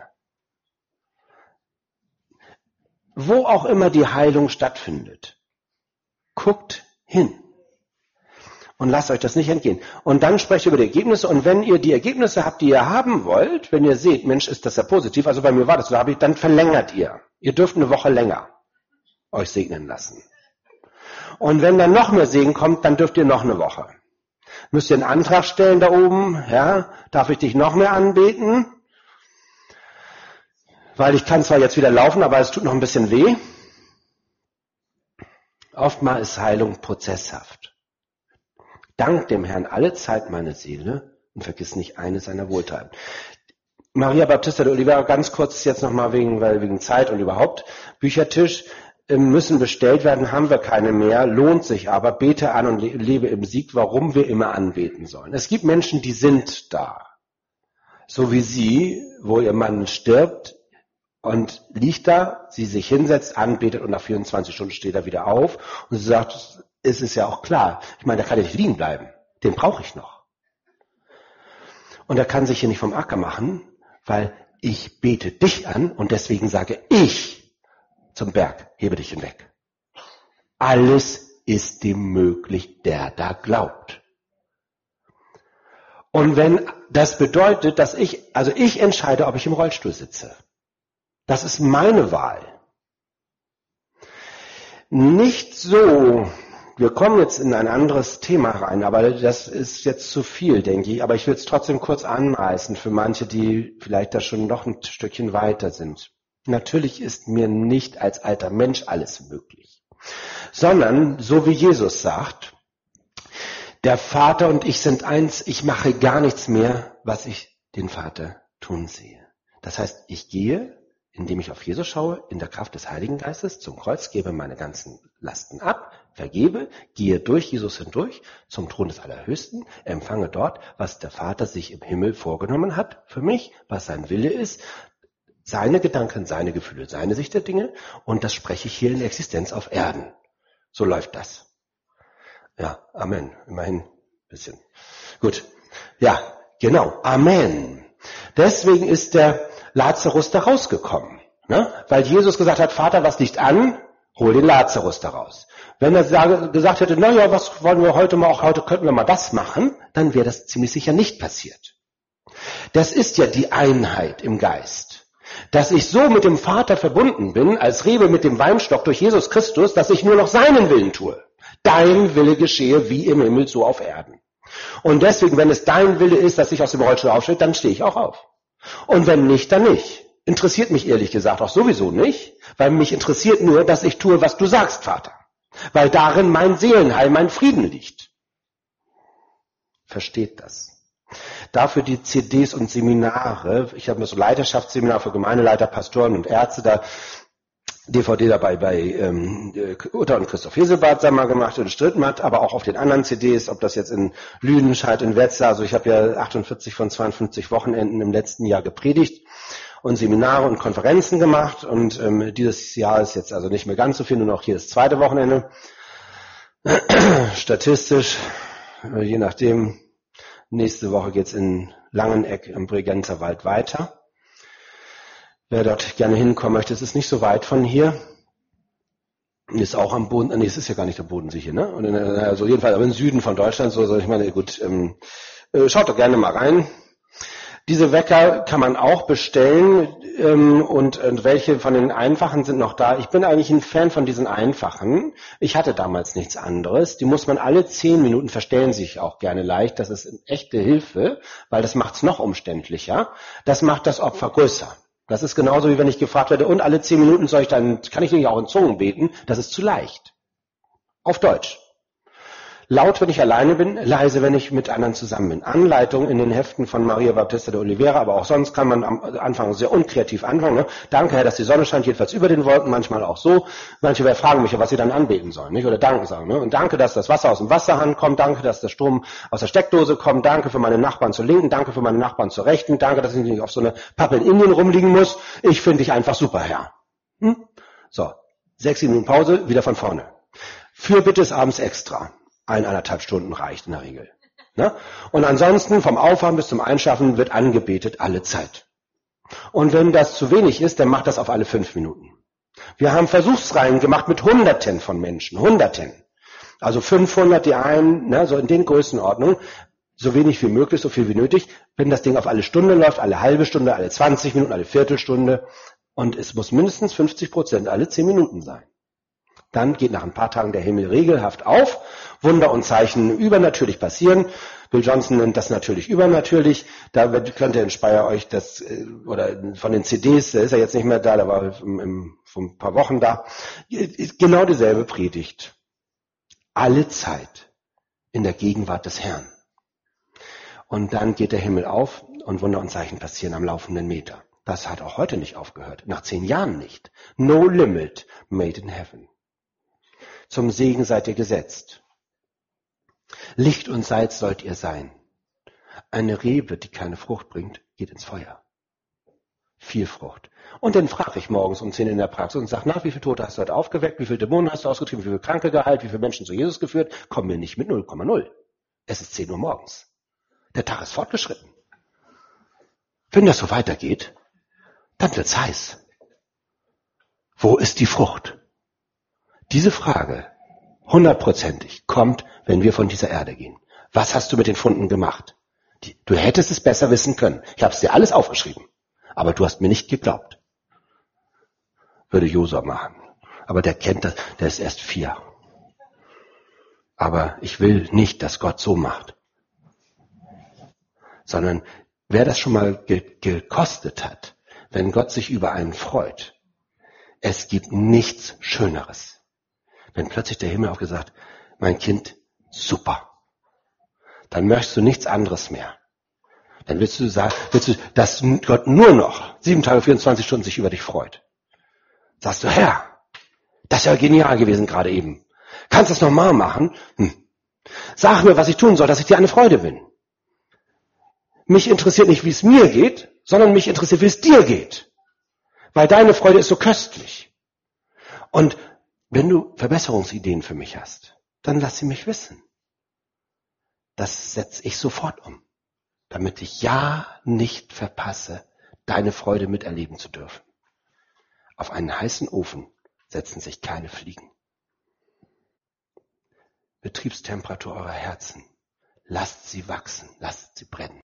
Wo auch immer die Heilung stattfindet, guckt hin. Und lasst euch das nicht entgehen. Und dann sprecht ihr über die Ergebnisse. Und wenn ihr die Ergebnisse habt, die ihr haben wollt, wenn ihr seht, Mensch, ist das ja positiv, also bei mir war das so, dann verlängert ihr. Ihr dürft eine Woche länger euch segnen lassen. Und wenn dann noch mehr Segen kommt, dann dürft ihr noch eine Woche. Müsst ihr einen Antrag stellen da oben, ja, darf ich dich noch mehr anbeten? Weil ich kann zwar jetzt wieder laufen, aber es tut noch ein bisschen weh. Oftmals ist Heilung prozesshaft. Dank dem Herrn alle Zeit meine Seele und vergiss nicht eine seiner Wohltaten. Maria Baptista de Oliveira, ganz kurz jetzt nochmal wegen Zeit und überhaupt, Büchertisch. müssen bestellt werden, haben wir keine mehr, lohnt sich aber, bete an und lebe im Sieg, warum wir immer anbeten sollen. Es gibt Menschen, die sind da. So wie sie, wo ihr Mann stirbt und liegt da, sie sich hinsetzt, anbetet und nach 24 Stunden steht er wieder auf und sie sagt, es ist ja auch klar, ich meine, da kann ich nicht liegen bleiben, den brauche ich noch. Und er kann sich hier nicht vom Acker machen, weil ich bete dich an und deswegen sage ich zum Berg, hebe dich hinweg. Alles ist dem möglich, der da glaubt. Und wenn das bedeutet, dass ich entscheide, ob ich im Rollstuhl sitze. Das ist meine Wahl. Nicht so, wir kommen jetzt in ein anderes Thema rein, aber das ist jetzt zu viel, denke ich. Aber ich will es trotzdem kurz anreißen für manche, die vielleicht da schon noch ein Stückchen weiter sind. Natürlich ist mir nicht als alter Mensch alles möglich, sondern so wie Jesus sagt, der Vater und ich sind eins, ich mache gar nichts mehr, was ich den Vater tun sehe. Das heißt, ich gehe, indem ich auf Jesus schaue, in der Kraft des Heiligen Geistes zum Kreuz, gebe meine ganzen Lasten ab, vergebe, gehe durch Jesus hindurch zum Thron des Allerhöchsten, empfange dort, was der Vater sich im Himmel vorgenommen hat für mich, was sein Wille ist, seine Gedanken, seine Gefühle, seine Sicht der Dinge, und das spreche ich hier in Existenz auf Erden. So läuft das. Ja, Amen. Immerhin ein bisschen. Gut. Ja, genau. Amen. Deswegen ist der Lazarus da rausgekommen. Ne? Weil Jesus gesagt hat, Vater, was liegt an? Hol den Lazarus da raus. Wenn er gesagt hätte, naja, was wollen wir heute könnten wir mal das machen, dann wäre das ziemlich sicher nicht passiert. Das ist ja die Einheit im Geist. Dass ich so mit dem Vater verbunden bin, als Rebe mit dem Weinstock durch Jesus Christus, dass ich nur noch seinen Willen tue. Dein Wille geschehe wie im Himmel, so auf Erden. Und deswegen, wenn es dein Wille ist, dass ich aus dem Rollstuhl aufstehe, dann stehe ich auch auf. Und wenn nicht, dann nicht. Interessiert mich ehrlich gesagt auch sowieso nicht, weil mich interessiert nur, dass ich tue, was du sagst, Vater. Weil darin mein Seelenheil, mein Frieden liegt. Versteht das? Dafür die CDs und Seminare. Ich habe mir so Leiterschaftsseminar für Gemeindeleiter, Pastoren und Ärzte, da DVD dabei bei Uta und Christoph Heselbart mal gemacht und Strittmatt, aber auch auf den anderen CDs, ob das jetzt in Lüdenscheid, in Wetzlar, also ich habe ja 48 von 52 Wochenenden im letzten Jahr gepredigt und Seminare und Konferenzen gemacht und dieses Jahr ist jetzt also nicht mehr ganz so viel, nur noch hier das zweite Wochenende. Statistisch, je nachdem, nächste Woche geht's in Langeneck im Bregenzer Wald weiter. Wer dort gerne hinkommen möchte, es ist nicht so weit von hier. Ist auch am Boden, nee, es ist ja gar nicht der Bodensee hier, ne? Und also jedenfalls aber im Süden von Deutschland, so ich meine, gut, schaut doch gerne mal rein. Diese Wecker kann man auch bestellen und welche von den einfachen sind noch da. Ich bin eigentlich ein Fan von diesen einfachen. Ich hatte damals nichts anderes. Die muss man alle 10 Minuten, verstellen sich auch gerne leicht. Das ist eine echte Hilfe, weil das macht es noch umständlicher. Das macht das Opfer größer. Das ist genauso, wie wenn ich gefragt werde, und alle 10 Minuten kann ich nicht auch in Zungen beten? Das ist zu leicht. Auf Deutsch. Laut, wenn ich alleine bin, leise, wenn ich mit anderen zusammen bin. Anleitung in den Heften von Maria Baptista de Oliveira, aber auch sonst kann man am Anfang sehr unkreativ anfangen. Ne? Danke, Herr, dass die Sonne scheint, jedenfalls über den Wolken, manchmal auch so. Manche fragen mich, was sie dann anbeten sollen, nicht? Oder Danke sagen. Ne? Und danke, dass das Wasser aus dem Wasserhahn kommt, danke, dass der Strom aus der Steckdose kommt, danke für meine Nachbarn zur Linken, danke für meine Nachbarn zur Rechten, danke, dass ich nicht auf so eine Pappe in Indien rumliegen muss. Ich finde dich einfach super, Herr. So, 6 Minuten Pause, wieder von vorne. Fürbitte ist abends extra. 1,5 Stunden reicht in der Regel. Ne? Und ansonsten vom Aufwachen bis zum Einschlafen wird angebetet alle Zeit. Und wenn das zu wenig ist, dann macht das auf alle 5 Minuten. Wir haben Versuchsreihen gemacht mit Hunderten von Menschen, Hunderten. Also 500 die einen, ne, so in den Größenordnungen. So wenig wie möglich, so viel wie nötig. Wenn das Ding auf alle Stunde läuft, alle halbe Stunde, alle 20 Minuten, alle Viertelstunde. Und es muss mindestens 50% alle 10 Minuten sein. Dann geht nach ein paar Tagen der Himmel regelhaft auf. Wunder und Zeichen übernatürlich passieren. Bill Johnson nennt das natürlich übernatürlich. Da könnt ihr in Speyer euch das, oder von den CDs, der ist ja jetzt nicht mehr da, der war vor ein paar Wochen da. Genau dieselbe Predigt. Alle Zeit in der Gegenwart des Herrn. Und dann geht der Himmel auf und Wunder und Zeichen passieren am laufenden Meter. Das hat auch heute nicht aufgehört. Nach 10 Jahren nicht. No limit made in heaven. Zum Segen seid ihr gesetzt. Licht und Salz sollt ihr sein. Eine Rebe, die keine Frucht bringt, geht ins Feuer. Viel Frucht. Und dann frage ich morgens um 10 in der Praxis und sage, wie viele Tote hast du heute aufgeweckt, wie viele Dämonen hast du ausgetrieben, wie viele Kranke geheilt, wie viele Menschen zu Jesus geführt? Kommen wir nicht mit 0,0. Es ist 10 Uhr morgens. Der Tag ist fortgeschritten. Wenn das so weitergeht, dann wird's heiß. Wo ist die Frucht? Diese Frage, 100%ig, kommt, wenn wir von dieser Erde gehen. Was hast du mit den Funden gemacht? Du hättest es besser wissen können. Ich habe es dir alles aufgeschrieben. Aber du hast mir nicht geglaubt. Würde Josua machen. Aber der kennt das, der ist erst 4. Aber ich will nicht, dass Gott so macht. Sondern wer das schon mal gekostet hat, wenn Gott sich über einen freut, es gibt nichts Schöneres. Wenn plötzlich der Himmel auch gesagt, mein Kind, super. Dann möchtest du nichts anderes mehr. Dann willst du, dass Gott nur noch 7 Tage, 24 Stunden sich über dich freut. Sagst du, Herr, das ist ja genial gewesen gerade eben. Kannst du das nochmal machen? Sag mir, was ich tun soll, dass ich dir eine Freude bin. Mich interessiert nicht, wie es mir geht, sondern mich interessiert, wie es dir geht. Weil deine Freude ist so köstlich. Und wenn du Verbesserungsideen für mich hast, dann lass sie mich wissen. Das setze ich sofort um, damit ich ja nicht verpasse, deine Freude miterleben zu dürfen. Auf einen heißen Ofen setzen sich keine Fliegen. Betriebstemperatur eurer Herzen. Lasst sie wachsen, lasst sie brennen.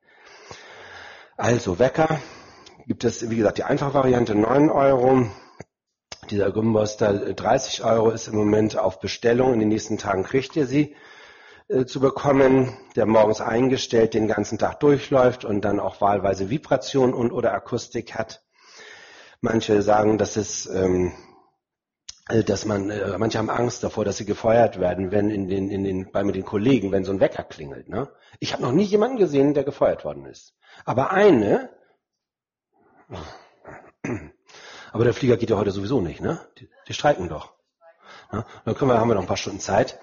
Also Wecker gibt es, wie gesagt, die einfache Variante 9 €. Dieser Gymbuster 30 € ist im Moment auf Bestellung. In den nächsten Tagen kriegt ihr sie zu bekommen, der morgens eingestellt den ganzen Tag durchläuft und dann auch wahlweise Vibration und oder Akustik hat. Manche sagen, dass manche haben Angst davor, dass sie gefeuert werden, wenn mit den Kollegen, wenn so ein Wecker klingelt. Ne? Ich habe noch nie jemanden gesehen, der gefeuert worden ist. Aber aber der Flieger geht ja heute sowieso nicht, ne? Die streiken doch. Ne? Dann haben wir noch ein paar Stunden Zeit.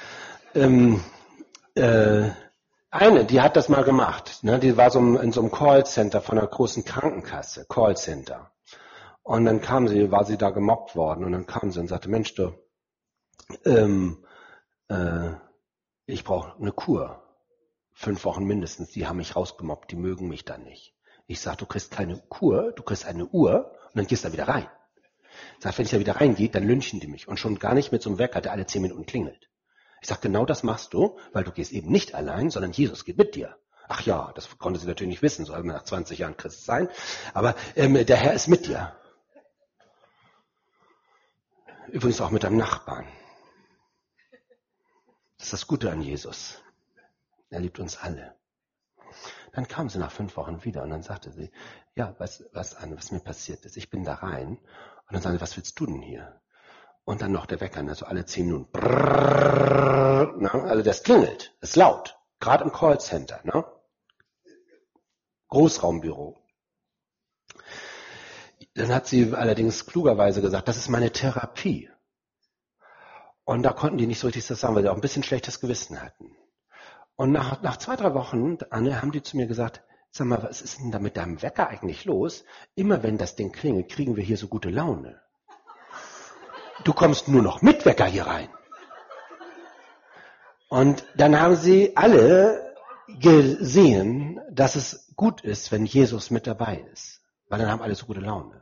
Die hat das mal gemacht. Ne? Die war in so einem Callcenter von einer großen Krankenkasse, Callcenter. Und dann war sie da gemobbt worden und dann kam sie und sagte, Mensch, du, ich brauche eine Kur. 5 Wochen mindestens, die haben mich rausgemobbt, die mögen mich dann nicht. Ich sag, du kriegst keine Kur, du kriegst eine Uhr und dann gehst du da wieder rein. Ich sag, wenn ich da wieder reingehe, dann lynchen die mich. Und schon gar nicht mit so einem Wecker, der alle 10 Minuten klingelt. Ich sag, genau das machst du, weil du gehst eben nicht allein, sondern Jesus geht mit dir. Ach ja, das konnte sie natürlich nicht wissen, soll nach 20 Jahren Christ sein. Aber der Herr ist mit dir. Übrigens auch mit deinem Nachbarn. Das ist das Gute an Jesus. Er liebt uns alle. Dann kam sie nach 5 Wochen wieder und dann sagte sie, ja, was mir passiert ist. Ich bin da rein und dann sagte sie, was willst du denn hier? Und dann noch der Wecker, also alle 10 Minuten. Brrrr, ne? Also das klingelt, ist laut. Gerade im Callcenter, ne? Großraumbüro. Dann hat sie allerdings klugerweise gesagt, das ist meine Therapie. Und da konnten die nicht so richtig das sagen, weil sie auch ein bisschen schlechtes Gewissen hatten. Und nach 2, 3 Wochen, Anne, haben die zu mir gesagt, sag mal, was ist denn da mit deinem Wecker eigentlich los? Immer wenn das Ding klingelt, kriegen wir hier so gute Laune. Du kommst nur noch mit Wecker hier rein. Und dann haben sie alle gesehen, dass es gut ist, wenn Jesus mit dabei ist. Weil dann haben alle so gute Laune.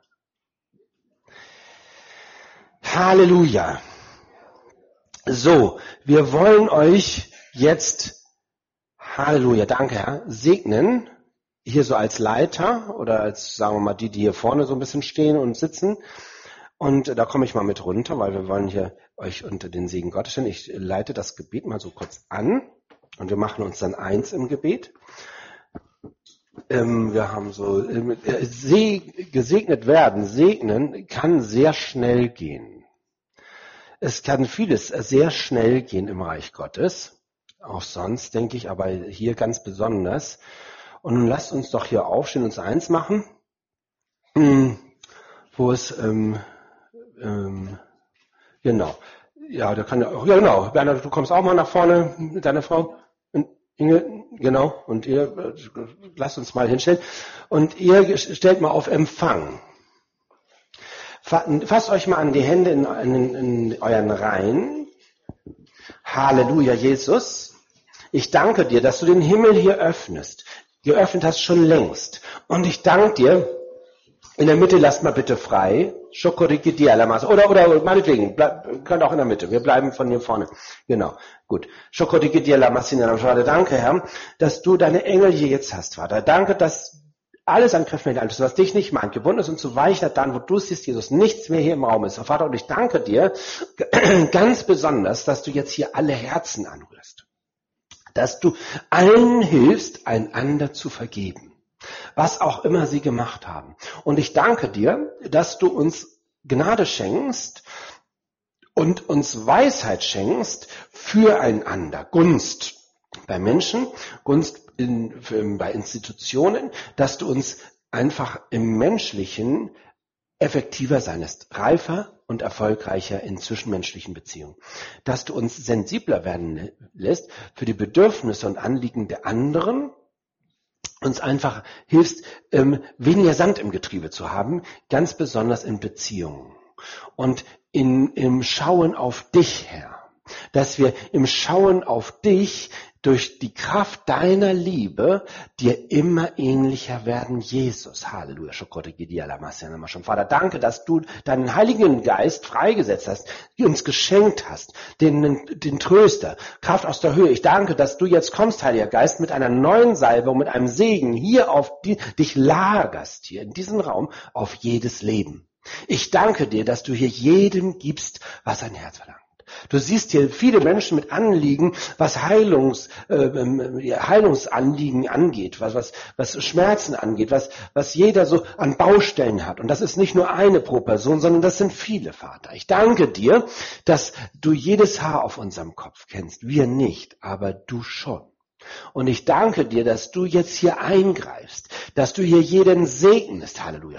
Halleluja. So, wir wollen euch jetzt, Halleluja, danke Herr, segnen, hier so als Leiter oder als, sagen wir mal, die hier vorne so ein bisschen stehen und sitzen. Und da komme ich mal mit runter, weil wir wollen hier euch unter den Segen Gottes stellen. Ich leite das Gebet mal so kurz an und wir machen uns dann eins im Gebet. Wir haben so, gesegnet werden, segnen kann sehr schnell gehen. Es kann vieles sehr schnell gehen im Reich Gottes, auch sonst denke ich, aber hier ganz besonders. Und nun lasst uns doch hier aufstehen und uns eins machen. wo es, genau. Ja, da kann ja auch, ja genau. Bernhard, du kommst auch mal nach vorne mit deiner Frau. Und Inge, genau. Und ihr, lasst uns mal hinstellen. Und ihr stellt mal auf Empfang. Fasst euch mal an die Hände in euren Reihen. Halleluja, Jesus. Ich danke dir, dass du den Himmel hier öffnest. Geöffnet hast schon längst. Und ich danke dir, in der Mitte lasst mal bitte frei. Schokoriki Dialamas. Oder meinetwegen, könnt auch in der Mitte. Wir bleiben von hier vorne. Genau. Gut. Schokoriki Dialamas. Danke, Herr, dass du deine Engel hier jetzt hast, Vater. Danke, dass alles an Kräften, alles, was dich nicht meint, gebunden ist und zu weich hat, dann, wo du siehst, Jesus, nichts mehr hier im Raum ist. Vater, und ich danke dir ganz besonders, dass du jetzt hier alle Herzen anrührst. Dass du allen hilfst, einander zu vergeben. Was auch immer sie gemacht haben. Und ich danke dir, dass du uns Gnade schenkst und uns Weisheit schenkst füreinander. Gunst bei Menschen, Gunst bei Institutionen, dass du uns einfach im Menschlichen effektiver sein lässt, reifer und erfolgreicher in zwischenmenschlichen Beziehungen. Dass du uns sensibler werden lässt für die Bedürfnisse und Anliegen der anderen, uns einfach hilfst, weniger Sand im Getriebe zu haben, ganz besonders in Beziehungen. Und im Schauen auf dich, Herr, dass wir im Schauen auf dich durch die Kraft deiner Liebe dir immer ähnlicher werden, Jesus. Halleluja. Vater, danke, dass du deinen Heiligen Geist freigesetzt hast, uns geschenkt hast, den Tröster, Kraft aus der Höhe. Ich danke, dass du jetzt kommst, Heiliger Geist, mit einer neuen Salbung, mit einem Segen hier auf dich lagerst, hier in diesem Raum, auf jedes Leben. Ich danke dir, dass du hier jedem gibst, was sein Herz verlangt. Du siehst hier viele Menschen mit Anliegen, was Heilungsanliegen angeht, was Schmerzen angeht, was jeder so an Baustellen hat. Und das ist nicht nur eine pro Person, sondern das sind viele, Vater. Ich danke dir, dass du jedes Haar auf unserem Kopf kennst. Wir nicht, aber du schon. Und ich danke dir, dass du jetzt hier eingreifst, dass du hier jeden segnest. Halleluja.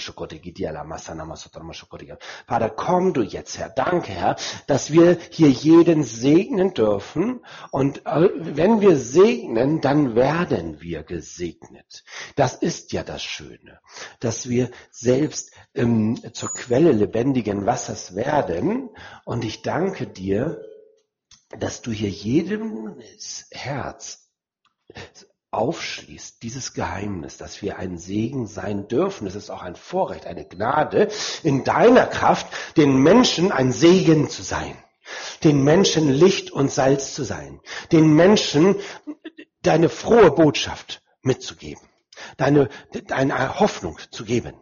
Vater, komm du jetzt, Herr. Danke, Herr, dass wir hier jeden segnen dürfen. Und wenn wir segnen, dann werden wir gesegnet. Das ist ja das Schöne, dass wir selbst zur Quelle lebendigen Wassers werden. Und ich danke dir, dass du hier jedem Herz aufschließt, dieses Geheimnis, dass wir ein Segen sein dürfen. Es ist auch ein Vorrecht, eine Gnade, in deiner Kraft den Menschen ein Segen zu sein, den Menschen Licht und Salz zu sein, den Menschen deine frohe Botschaft mitzugeben, deine Hoffnung zu geben.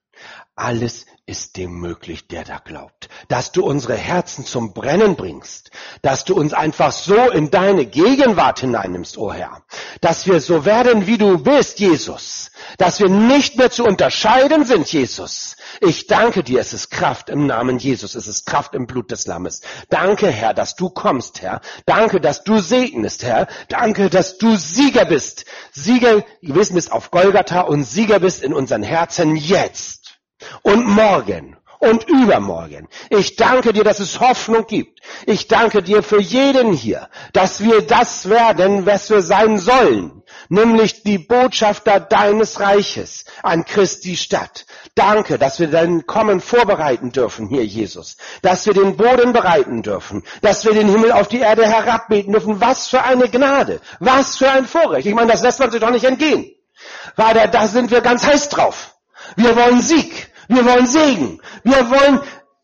Alles ist dem möglich, der da glaubt. Dass du unsere Herzen zum Brennen bringst. Dass du uns einfach so in deine Gegenwart hineinnimmst, o Herr. Dass wir so werden, wie du bist, Jesus. Dass wir nicht mehr zu unterscheiden sind, Jesus. Ich danke dir, es ist Kraft im Namen Jesus. Es ist Kraft im Blut des Lammes. Danke, Herr, dass du kommst, Herr. Danke, dass du segnest, Herr. Danke, dass du Sieger bist. Sieger gewesen bist auf Golgatha und Sieger bist in unseren Herzen jetzt. Und morgen und übermorgen. Ich danke dir, dass es Hoffnung gibt. Ich danke dir für jeden hier, dass wir das werden, was wir sein sollen, nämlich die Botschafter deines Reiches an Christi Stadt. Danke, dass wir dein Kommen vorbereiten dürfen hier, Jesus, dass wir den Boden bereiten dürfen, dass wir den Himmel auf die Erde herabbeten dürfen. Was für eine Gnade, was für ein Vorrecht. Ich meine, das lässt man sich doch nicht entgehen. Weil da sind wir ganz heiß drauf. Wir wollen Sieg, wir wollen Segen, wir wollen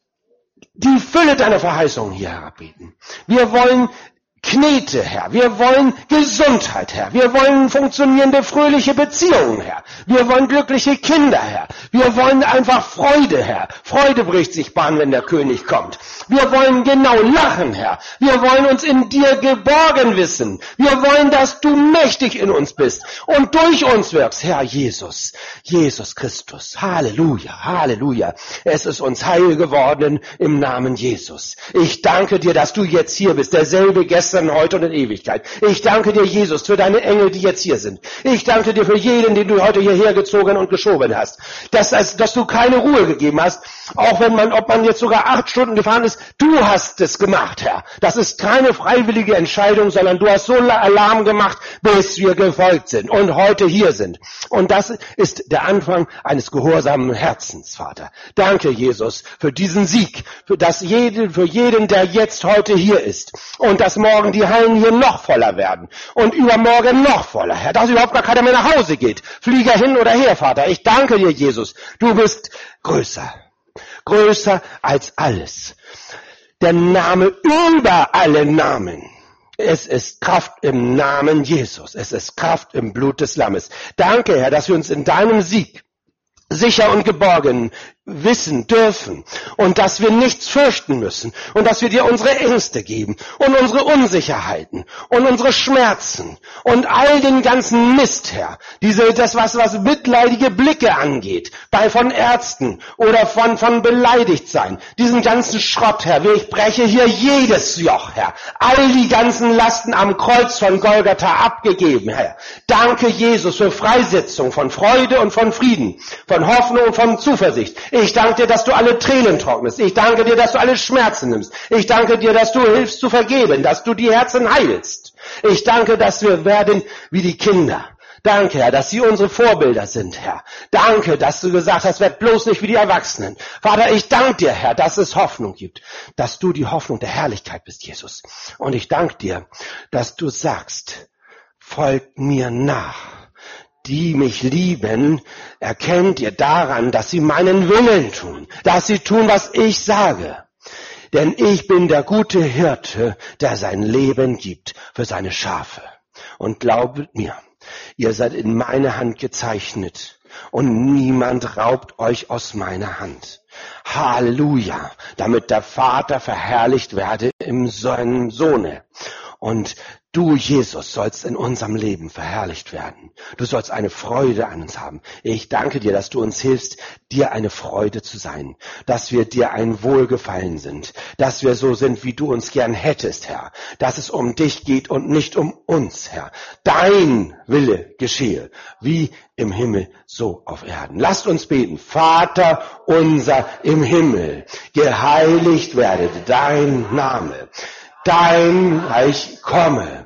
die Fülle deiner Verheißungen hier herabbeten. Wir wollen Knete, Herr. Wir wollen Gesundheit, Herr. Wir wollen funktionierende, fröhliche Beziehungen, Herr. Wir wollen glückliche Kinder, Herr. Wir wollen einfach Freude, Herr. Freude bricht sich Bahn, wenn der König kommt. Wir wollen genau lachen, Herr. Wir wollen uns in dir geborgen wissen. Wir wollen, dass du mächtig in uns bist und durch uns wirkst, Herr Jesus. Jesus Christus. Halleluja, Halleluja. Es ist uns heil geworden im Namen Jesus. Ich danke dir, dass du jetzt hier bist, derselbe gestern gestern, heute und in Ewigkeit. Ich danke dir, Jesus, für deine Engel, die jetzt hier sind. Ich danke dir für jeden, den du heute hierher gezogen und geschoben hast. Dass du keine Ruhe gegeben hast, auch ob man jetzt sogar 8 Stunden gefahren ist, du hast es gemacht, Herr. Das ist keine freiwillige Entscheidung, sondern du hast so Alarm gemacht, bis wir gefolgt sind und heute hier sind. Und das ist der Anfang eines gehorsamen Herzens, Vater. Danke, Jesus, für diesen Sieg, für jeden, der jetzt heute hier ist. Und dass morgen die Hallen hier noch voller werden. Und übermorgen noch voller, Herr. Dass überhaupt gar keiner mehr nach Hause geht. Flieger hin oder her, Vater. Ich danke dir, Jesus. Du bist größer. Größer als alles. Der Name über alle Namen. Es ist Kraft im Namen Jesus. Es ist Kraft im Blut des Lammes. Danke, Herr, dass wir uns in deinem Sieg sicher und geborgen wissen dürfen und dass wir nichts fürchten müssen und dass wir dir unsere Ängste geben und unsere Unsicherheiten und unsere Schmerzen und all den ganzen Mist, Herr. Was mitleidige Blicke angeht, von Ärzten oder von beleidigt sein. Diesen ganzen Schrott, Herr. Ich breche hier jedes Joch, Herr. All die ganzen Lasten am Kreuz von Golgatha abgegeben, Herr. Danke, Jesus, für Freisetzung von Freude und von Frieden, von Hoffnung und von Zuversicht. Ich danke dir, dass du alle Tränen trocknest. Ich danke dir, dass du alle Schmerzen nimmst. Ich danke dir, dass du hilfst zu vergeben, dass du die Herzen heilst. Ich danke, dass wir werden wie die Kinder. Danke, Herr, dass sie unsere Vorbilder sind, Herr. Danke, dass du gesagt hast, werd bloß nicht wie die Erwachsenen. Vater, ich danke dir, Herr, dass es Hoffnung gibt, dass du die Hoffnung der Herrlichkeit bist, Jesus. Und ich danke dir, dass du sagst, folgt mir nach. Die mich lieben, erkennt ihr daran, dass sie meinen Willen tun, dass sie tun, was ich sage. Denn ich bin der gute Hirte, der sein Leben gibt für seine Schafe. Und glaubet mir, ihr seid in meine Hand gezeichnet und niemand raubt euch aus meiner Hand. Halleluja, damit der Vater verherrlicht werde in seinem Sohne. Und du, Jesus, sollst in unserem Leben verherrlicht werden. Du sollst eine Freude an uns haben. Ich danke dir, dass du uns hilfst, dir eine Freude zu sein. Dass wir dir ein Wohlgefallen sind. Dass wir so sind, wie du uns gern hättest, Herr. Dass es um dich geht und nicht um uns, Herr. Dein Wille geschehe, wie im Himmel, so auf Erden. Lasst uns beten. Vater unser im Himmel, geheiligt werde dein Name. Dein Reich komme,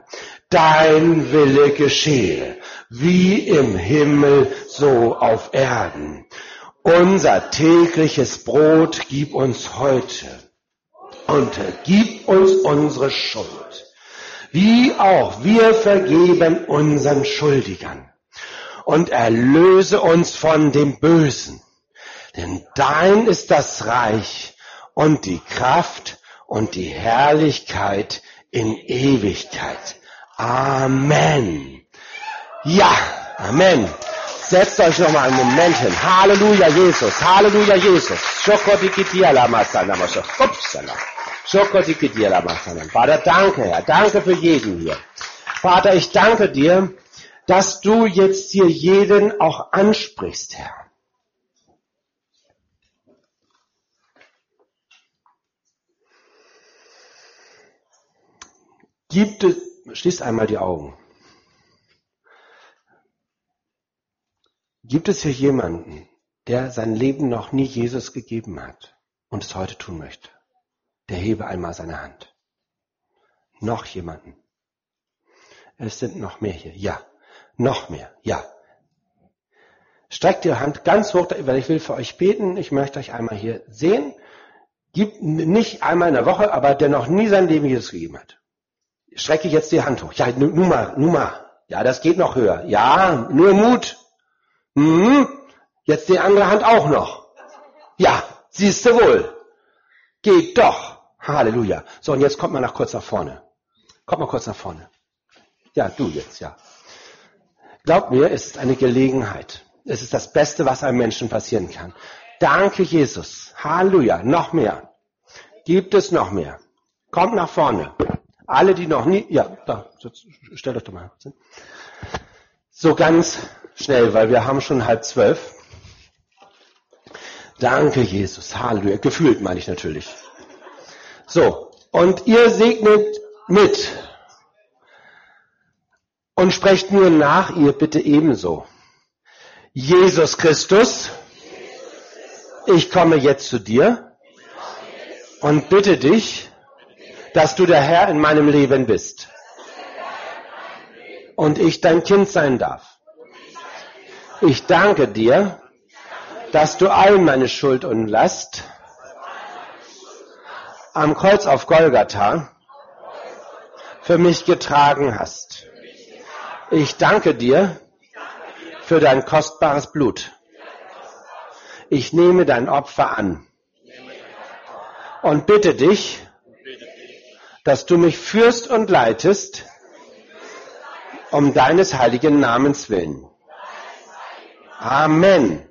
dein Wille geschehe, wie im Himmel, so auf Erden. Unser tägliches Brot gib uns heute und vergib uns unsere Schuld, wie auch wir vergeben unseren Schuldigern. Und erlöse uns von dem Bösen, denn dein ist das Reich und die Kraft und die Herrlichkeit in Ewigkeit. Amen. Ja, Amen. Setzt euch noch mal einen Moment hin. Halleluja, Jesus. Halleluja, Jesus. Vater, danke, Herr. Danke für jeden hier. Vater, ich danke dir, dass du jetzt hier jeden auch ansprichst, Herr. Schließt einmal die Augen. Gibt es hier jemanden, der sein Leben noch nie Jesus gegeben hat und es heute tun möchte? Der hebe einmal seine Hand. Noch jemanden? Es sind noch mehr hier. Ja. Noch mehr. Ja. Streckt die Hand ganz hoch, weil ich will für euch beten. Ich möchte euch einmal hier sehen. Gibt nicht einmal in der Woche, aber der noch nie sein Leben Jesus gegeben hat. Strecke jetzt die Hand hoch. Ja, nur mal. Ja, das geht noch höher. Ja, nur Mut. Jetzt die andere Hand auch noch. Ja, siehst du wohl. Geht doch. Halleluja. So, und jetzt kommt mal kurz nach vorne. Kommt mal kurz nach vorne. Ja, du jetzt, ja. Glaub mir, es ist eine Gelegenheit. Es ist das Beste, was einem Menschen passieren kann. Danke, Jesus. Halleluja. Noch mehr. Gibt es noch mehr? Kommt nach vorne. Alle, die noch nie, ja, da, stellt euch doch mal hin. So ganz schnell, weil wir haben schon 11:30. Danke, Jesus. Halleluja. Gefühlt meine ich natürlich. So, und ihr segnet mit. Und sprecht mir nach, ihr bitte ebenso. Jesus Christus, ich komme jetzt zu dir und bitte dich, dass du der Herr in meinem Leben bist und ich dein Kind sein darf. Ich danke dir, dass du all meine Schuld und Last am Kreuz auf Golgatha für mich getragen hast. Ich danke dir für dein kostbares Blut. Ich nehme dein Opfer an und bitte dich, dass du mich führst und leitest, um deines heiligen Namens willen. Amen.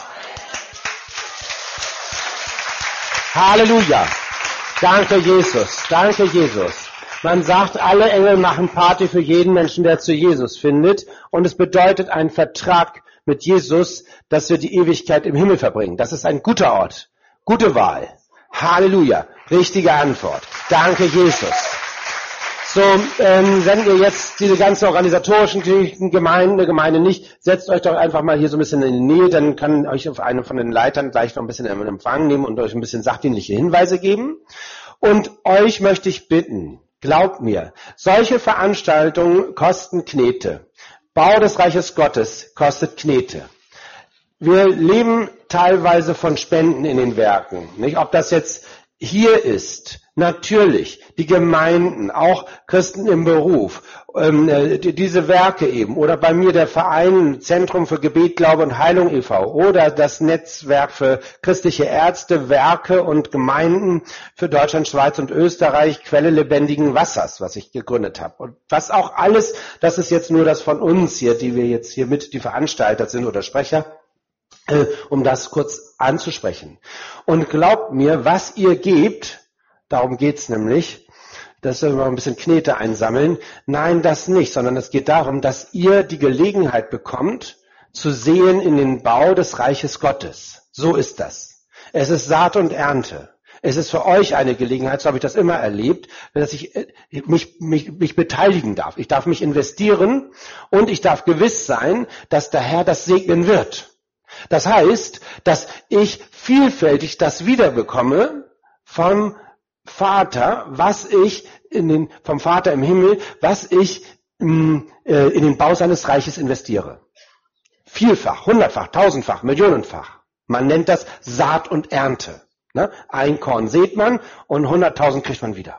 Halleluja. Danke, Jesus. Danke, Jesus. Man sagt, alle Engel machen Party für jeden Menschen, der zu Jesus findet. Und es bedeutet einen Vertrag mit Jesus, dass wir die Ewigkeit im Himmel verbringen. Das ist ein guter Ort. Gute Wahl. Halleluja. Richtige Antwort. Danke, Jesus. So, wenn ihr jetzt diese ganzen organisatorischen Geschichten, Gemeinde nicht, setzt euch doch einfach mal hier so ein bisschen in die Nähe, dann kann euch auf einen von den Leitern gleich noch ein bisschen in Empfang nehmen und euch ein bisschen sachdienliche Hinweise geben. Und euch möchte ich bitten, glaubt mir, solche Veranstaltungen kosten Knete. Bau des Reiches Gottes kostet Knete. Wir leben teilweise von Spenden in den Werken. Nicht? Ob das jetzt hier ist, natürlich, die Gemeinden, auch Christen im Beruf, diese Werke eben, oder bei mir der Verein Zentrum für Gebet, Glaube und Heilung e.V. oder das Netzwerk für christliche Ärzte, Werke und Gemeinden für Deutschland, Schweiz und Österreich, Quelle lebendigen Wassers, was ich gegründet habe. Und was auch alles, das ist jetzt nur das von uns hier, die wir jetzt hier mit die Veranstalter sind oder Sprecher, um das kurz anzusprechen. Und glaubt mir, was ihr gebt, darum geht's nämlich, dass wir mal ein bisschen Knete einsammeln. Nein, das nicht, sondern es geht darum, dass ihr die Gelegenheit bekommt, zu sehen in den Bau des Reiches Gottes. So ist das. Es ist Saat und Ernte. Es ist für euch eine Gelegenheit, so habe ich das immer erlebt, dass ich mich beteiligen darf. Ich darf mich investieren und ich darf gewiss sein, dass der Herr das segnen wird. Das heißt, dass ich vielfältig das wiederbekomme vom Vater, vom Vater im Himmel, was ich in den Bau seines Reiches investiere. Vielfach, hundertfach, tausendfach, millionenfach. Man nennt das Saat und Ernte. Ne? Ein Korn sät man und 100.000 kriegt man wieder.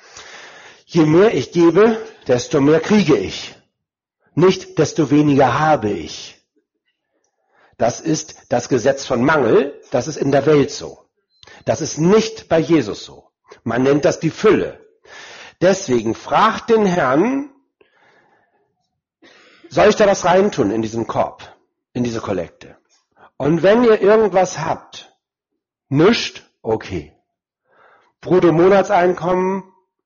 Je mehr ich gebe, desto mehr kriege ich. Nicht, desto weniger habe ich. Das ist das Gesetz von Mangel, das ist in der Welt so. Das ist nicht bei Jesus so. Man nennt das die Fülle. Deswegen fragt den Herrn, soll ich da was reintun in diesen Korb, in diese Kollekte? Und wenn ihr irgendwas habt, nischt, okay. Bruttomonatseinkommen,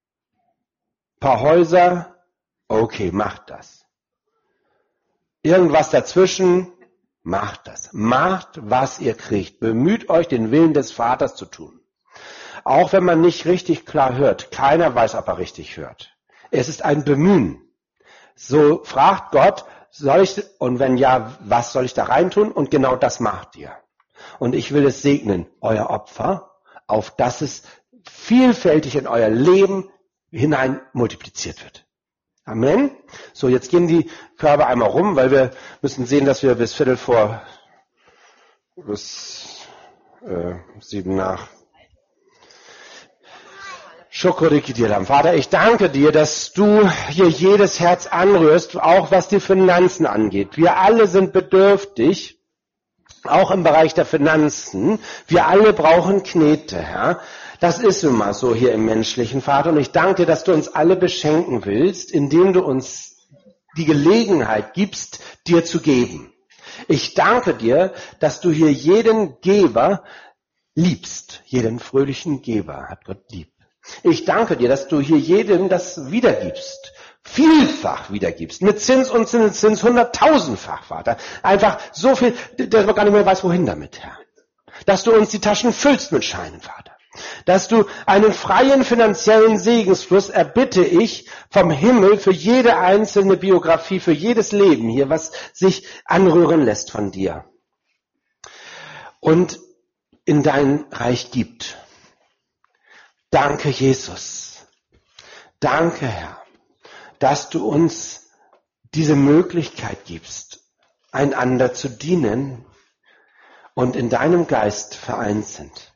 paar Häuser, okay, macht das. Irgendwas dazwischen, macht das. Macht, was ihr kriegt. Bemüht euch, den Willen des Vaters zu tun. Auch wenn man nicht richtig klar hört. Keiner weiß, ob er richtig hört. Es ist ein Bemühen. So fragt Gott, und wenn ja, was soll ich da reintun? Und genau das macht ihr. Und ich will es segnen, euer Opfer, auf dass es vielfältig in euer Leben hinein multipliziert wird. Amen. So, jetzt gehen die Körbe einmal rum, weil wir müssen sehen, dass wir bis 7 nach. Schokoriki dir, Vater, ich danke dir, dass du hier jedes Herz anrührst, auch was die Finanzen angeht. Wir alle sind bedürftig, auch im Bereich der Finanzen. Wir alle brauchen Knete, Herr. Das ist nun mal so hier im menschlichen, Vater. Und ich danke dir, dass du uns alle beschenken willst, indem du uns die Gelegenheit gibst, dir zu geben. Ich danke dir, dass du hier jeden Geber liebst. Jeden fröhlichen Geber hat Gott lieb. Ich danke dir, dass du hier jedem das wiedergibst. Vielfach wiedergibst. Mit Zins und Zins 100.000-fach, Vater. Einfach so viel, dass man gar nicht mehr weiß, wohin damit, Herr. Dass du uns die Taschen füllst mit Scheinen, Vater. dass du einen freien finanziellen Segensfluss erbitte ich vom Himmel für jede einzelne Biografie, für jedes Leben hier, was sich anrühren lässt von dir und in dein Reich gibt. Danke, Jesus. Danke, Herr, dass du uns diese Möglichkeit gibst, einander zu dienen und in deinem Geist vereint sind.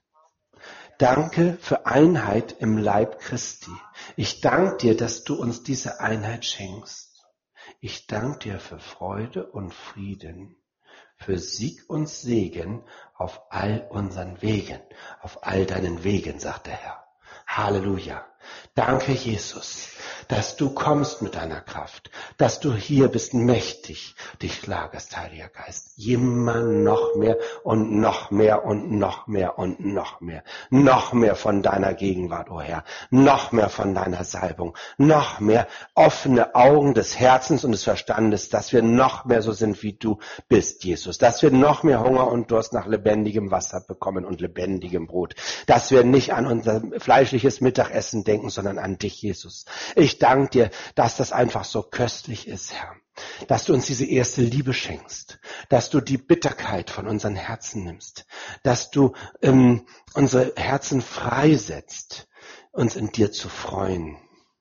Danke für Einheit im Leib Christi. Ich danke dir, dass du uns diese Einheit schenkst. Ich danke dir für Freude und Frieden, für Sieg und Segen auf all unseren Wegen, auf all deinen Wegen, sagt der Herr. Halleluja. Danke, Jesus, dass du kommst mit deiner Kraft, dass du hier bist mächtig, dich lagerst, Heiliger Geist. Immer noch mehr und noch mehr und noch mehr und noch mehr. Noch mehr von deiner Gegenwart, o Herr. Noch mehr von deiner Salbung. Noch mehr offene Augen des Herzens und des Verstandes, dass wir noch mehr so sind, wie du bist, Jesus. Dass wir noch mehr Hunger und Durst nach lebendigem Wasser bekommen und lebendigem Brot. Dass wir nicht an unser fleischliches Mittagessen denken, sondern an dich, Jesus. Ich danke dir, dass das einfach so köstlich ist, Herr. Dass du uns diese erste Liebe schenkst. Dass du die Bitterkeit von unseren Herzen nimmst. Dass du unsere Herzen freisetzt, uns in dir zu freuen.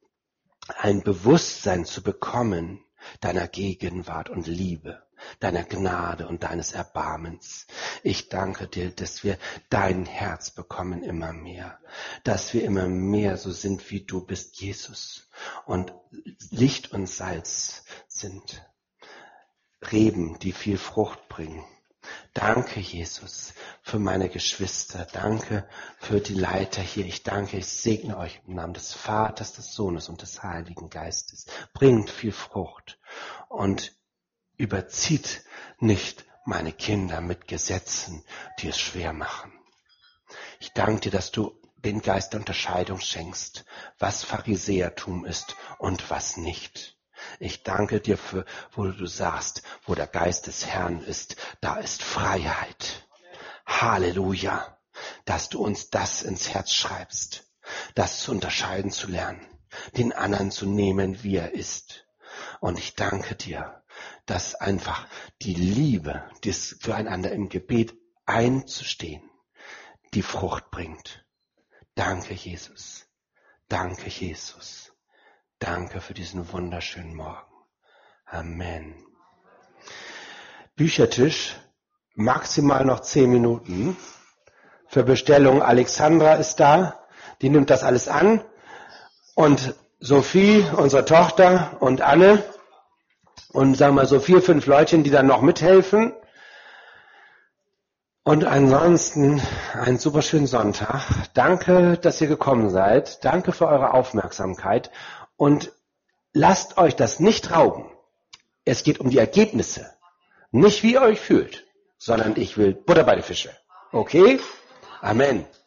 Ein Bewusstsein zu bekommen deiner Gegenwart und Liebe, deiner Gnade und deines Erbarmens. Ich danke dir, dass wir dein Herz bekommen immer mehr, dass wir immer mehr so sind, wie du bist, Jesus. Und Licht und Salz sind Reben, die viel Frucht bringen. Danke, Jesus, für meine Geschwister. Danke für die Leiter hier. Ich danke, ich segne euch im Namen des Vaters, des Sohnes und des Heiligen Geistes. Bringt viel Frucht und überzieht nicht meine Kinder mit Gesetzen, die es schwer machen. Ich danke dir, dass du den Geist der Unterscheidung schenkst, was Pharisäertum ist und was nicht. Ich danke dir für, wo du sagst, wo der Geist des Herrn ist, da ist Freiheit. Halleluja, dass du uns das ins Herz schreibst, das zu unterscheiden zu lernen, den anderen zu nehmen, wie er ist. Und ich danke dir, dass einfach die Liebe, das füreinander im Gebet einzustehen, die Frucht bringt. Danke, Jesus. Danke, Jesus. Danke für diesen wunderschönen Morgen. Amen. Büchertisch, maximal noch 10 Minuten. Für Bestellung Alexandra ist da. Die nimmt das alles an. Und Sophie, unsere Tochter, und Anne. Und sagen wir so 4, 5 Leutchen, die dann noch mithelfen. Und ansonsten einen super schönen Sonntag. Danke, dass ihr gekommen seid. Danke für eure Aufmerksamkeit. Und lasst euch das nicht rauben. Es geht um die Ergebnisse. Nicht wie ihr euch fühlt, sondern ich will Butter bei die Fische. Okay? Amen.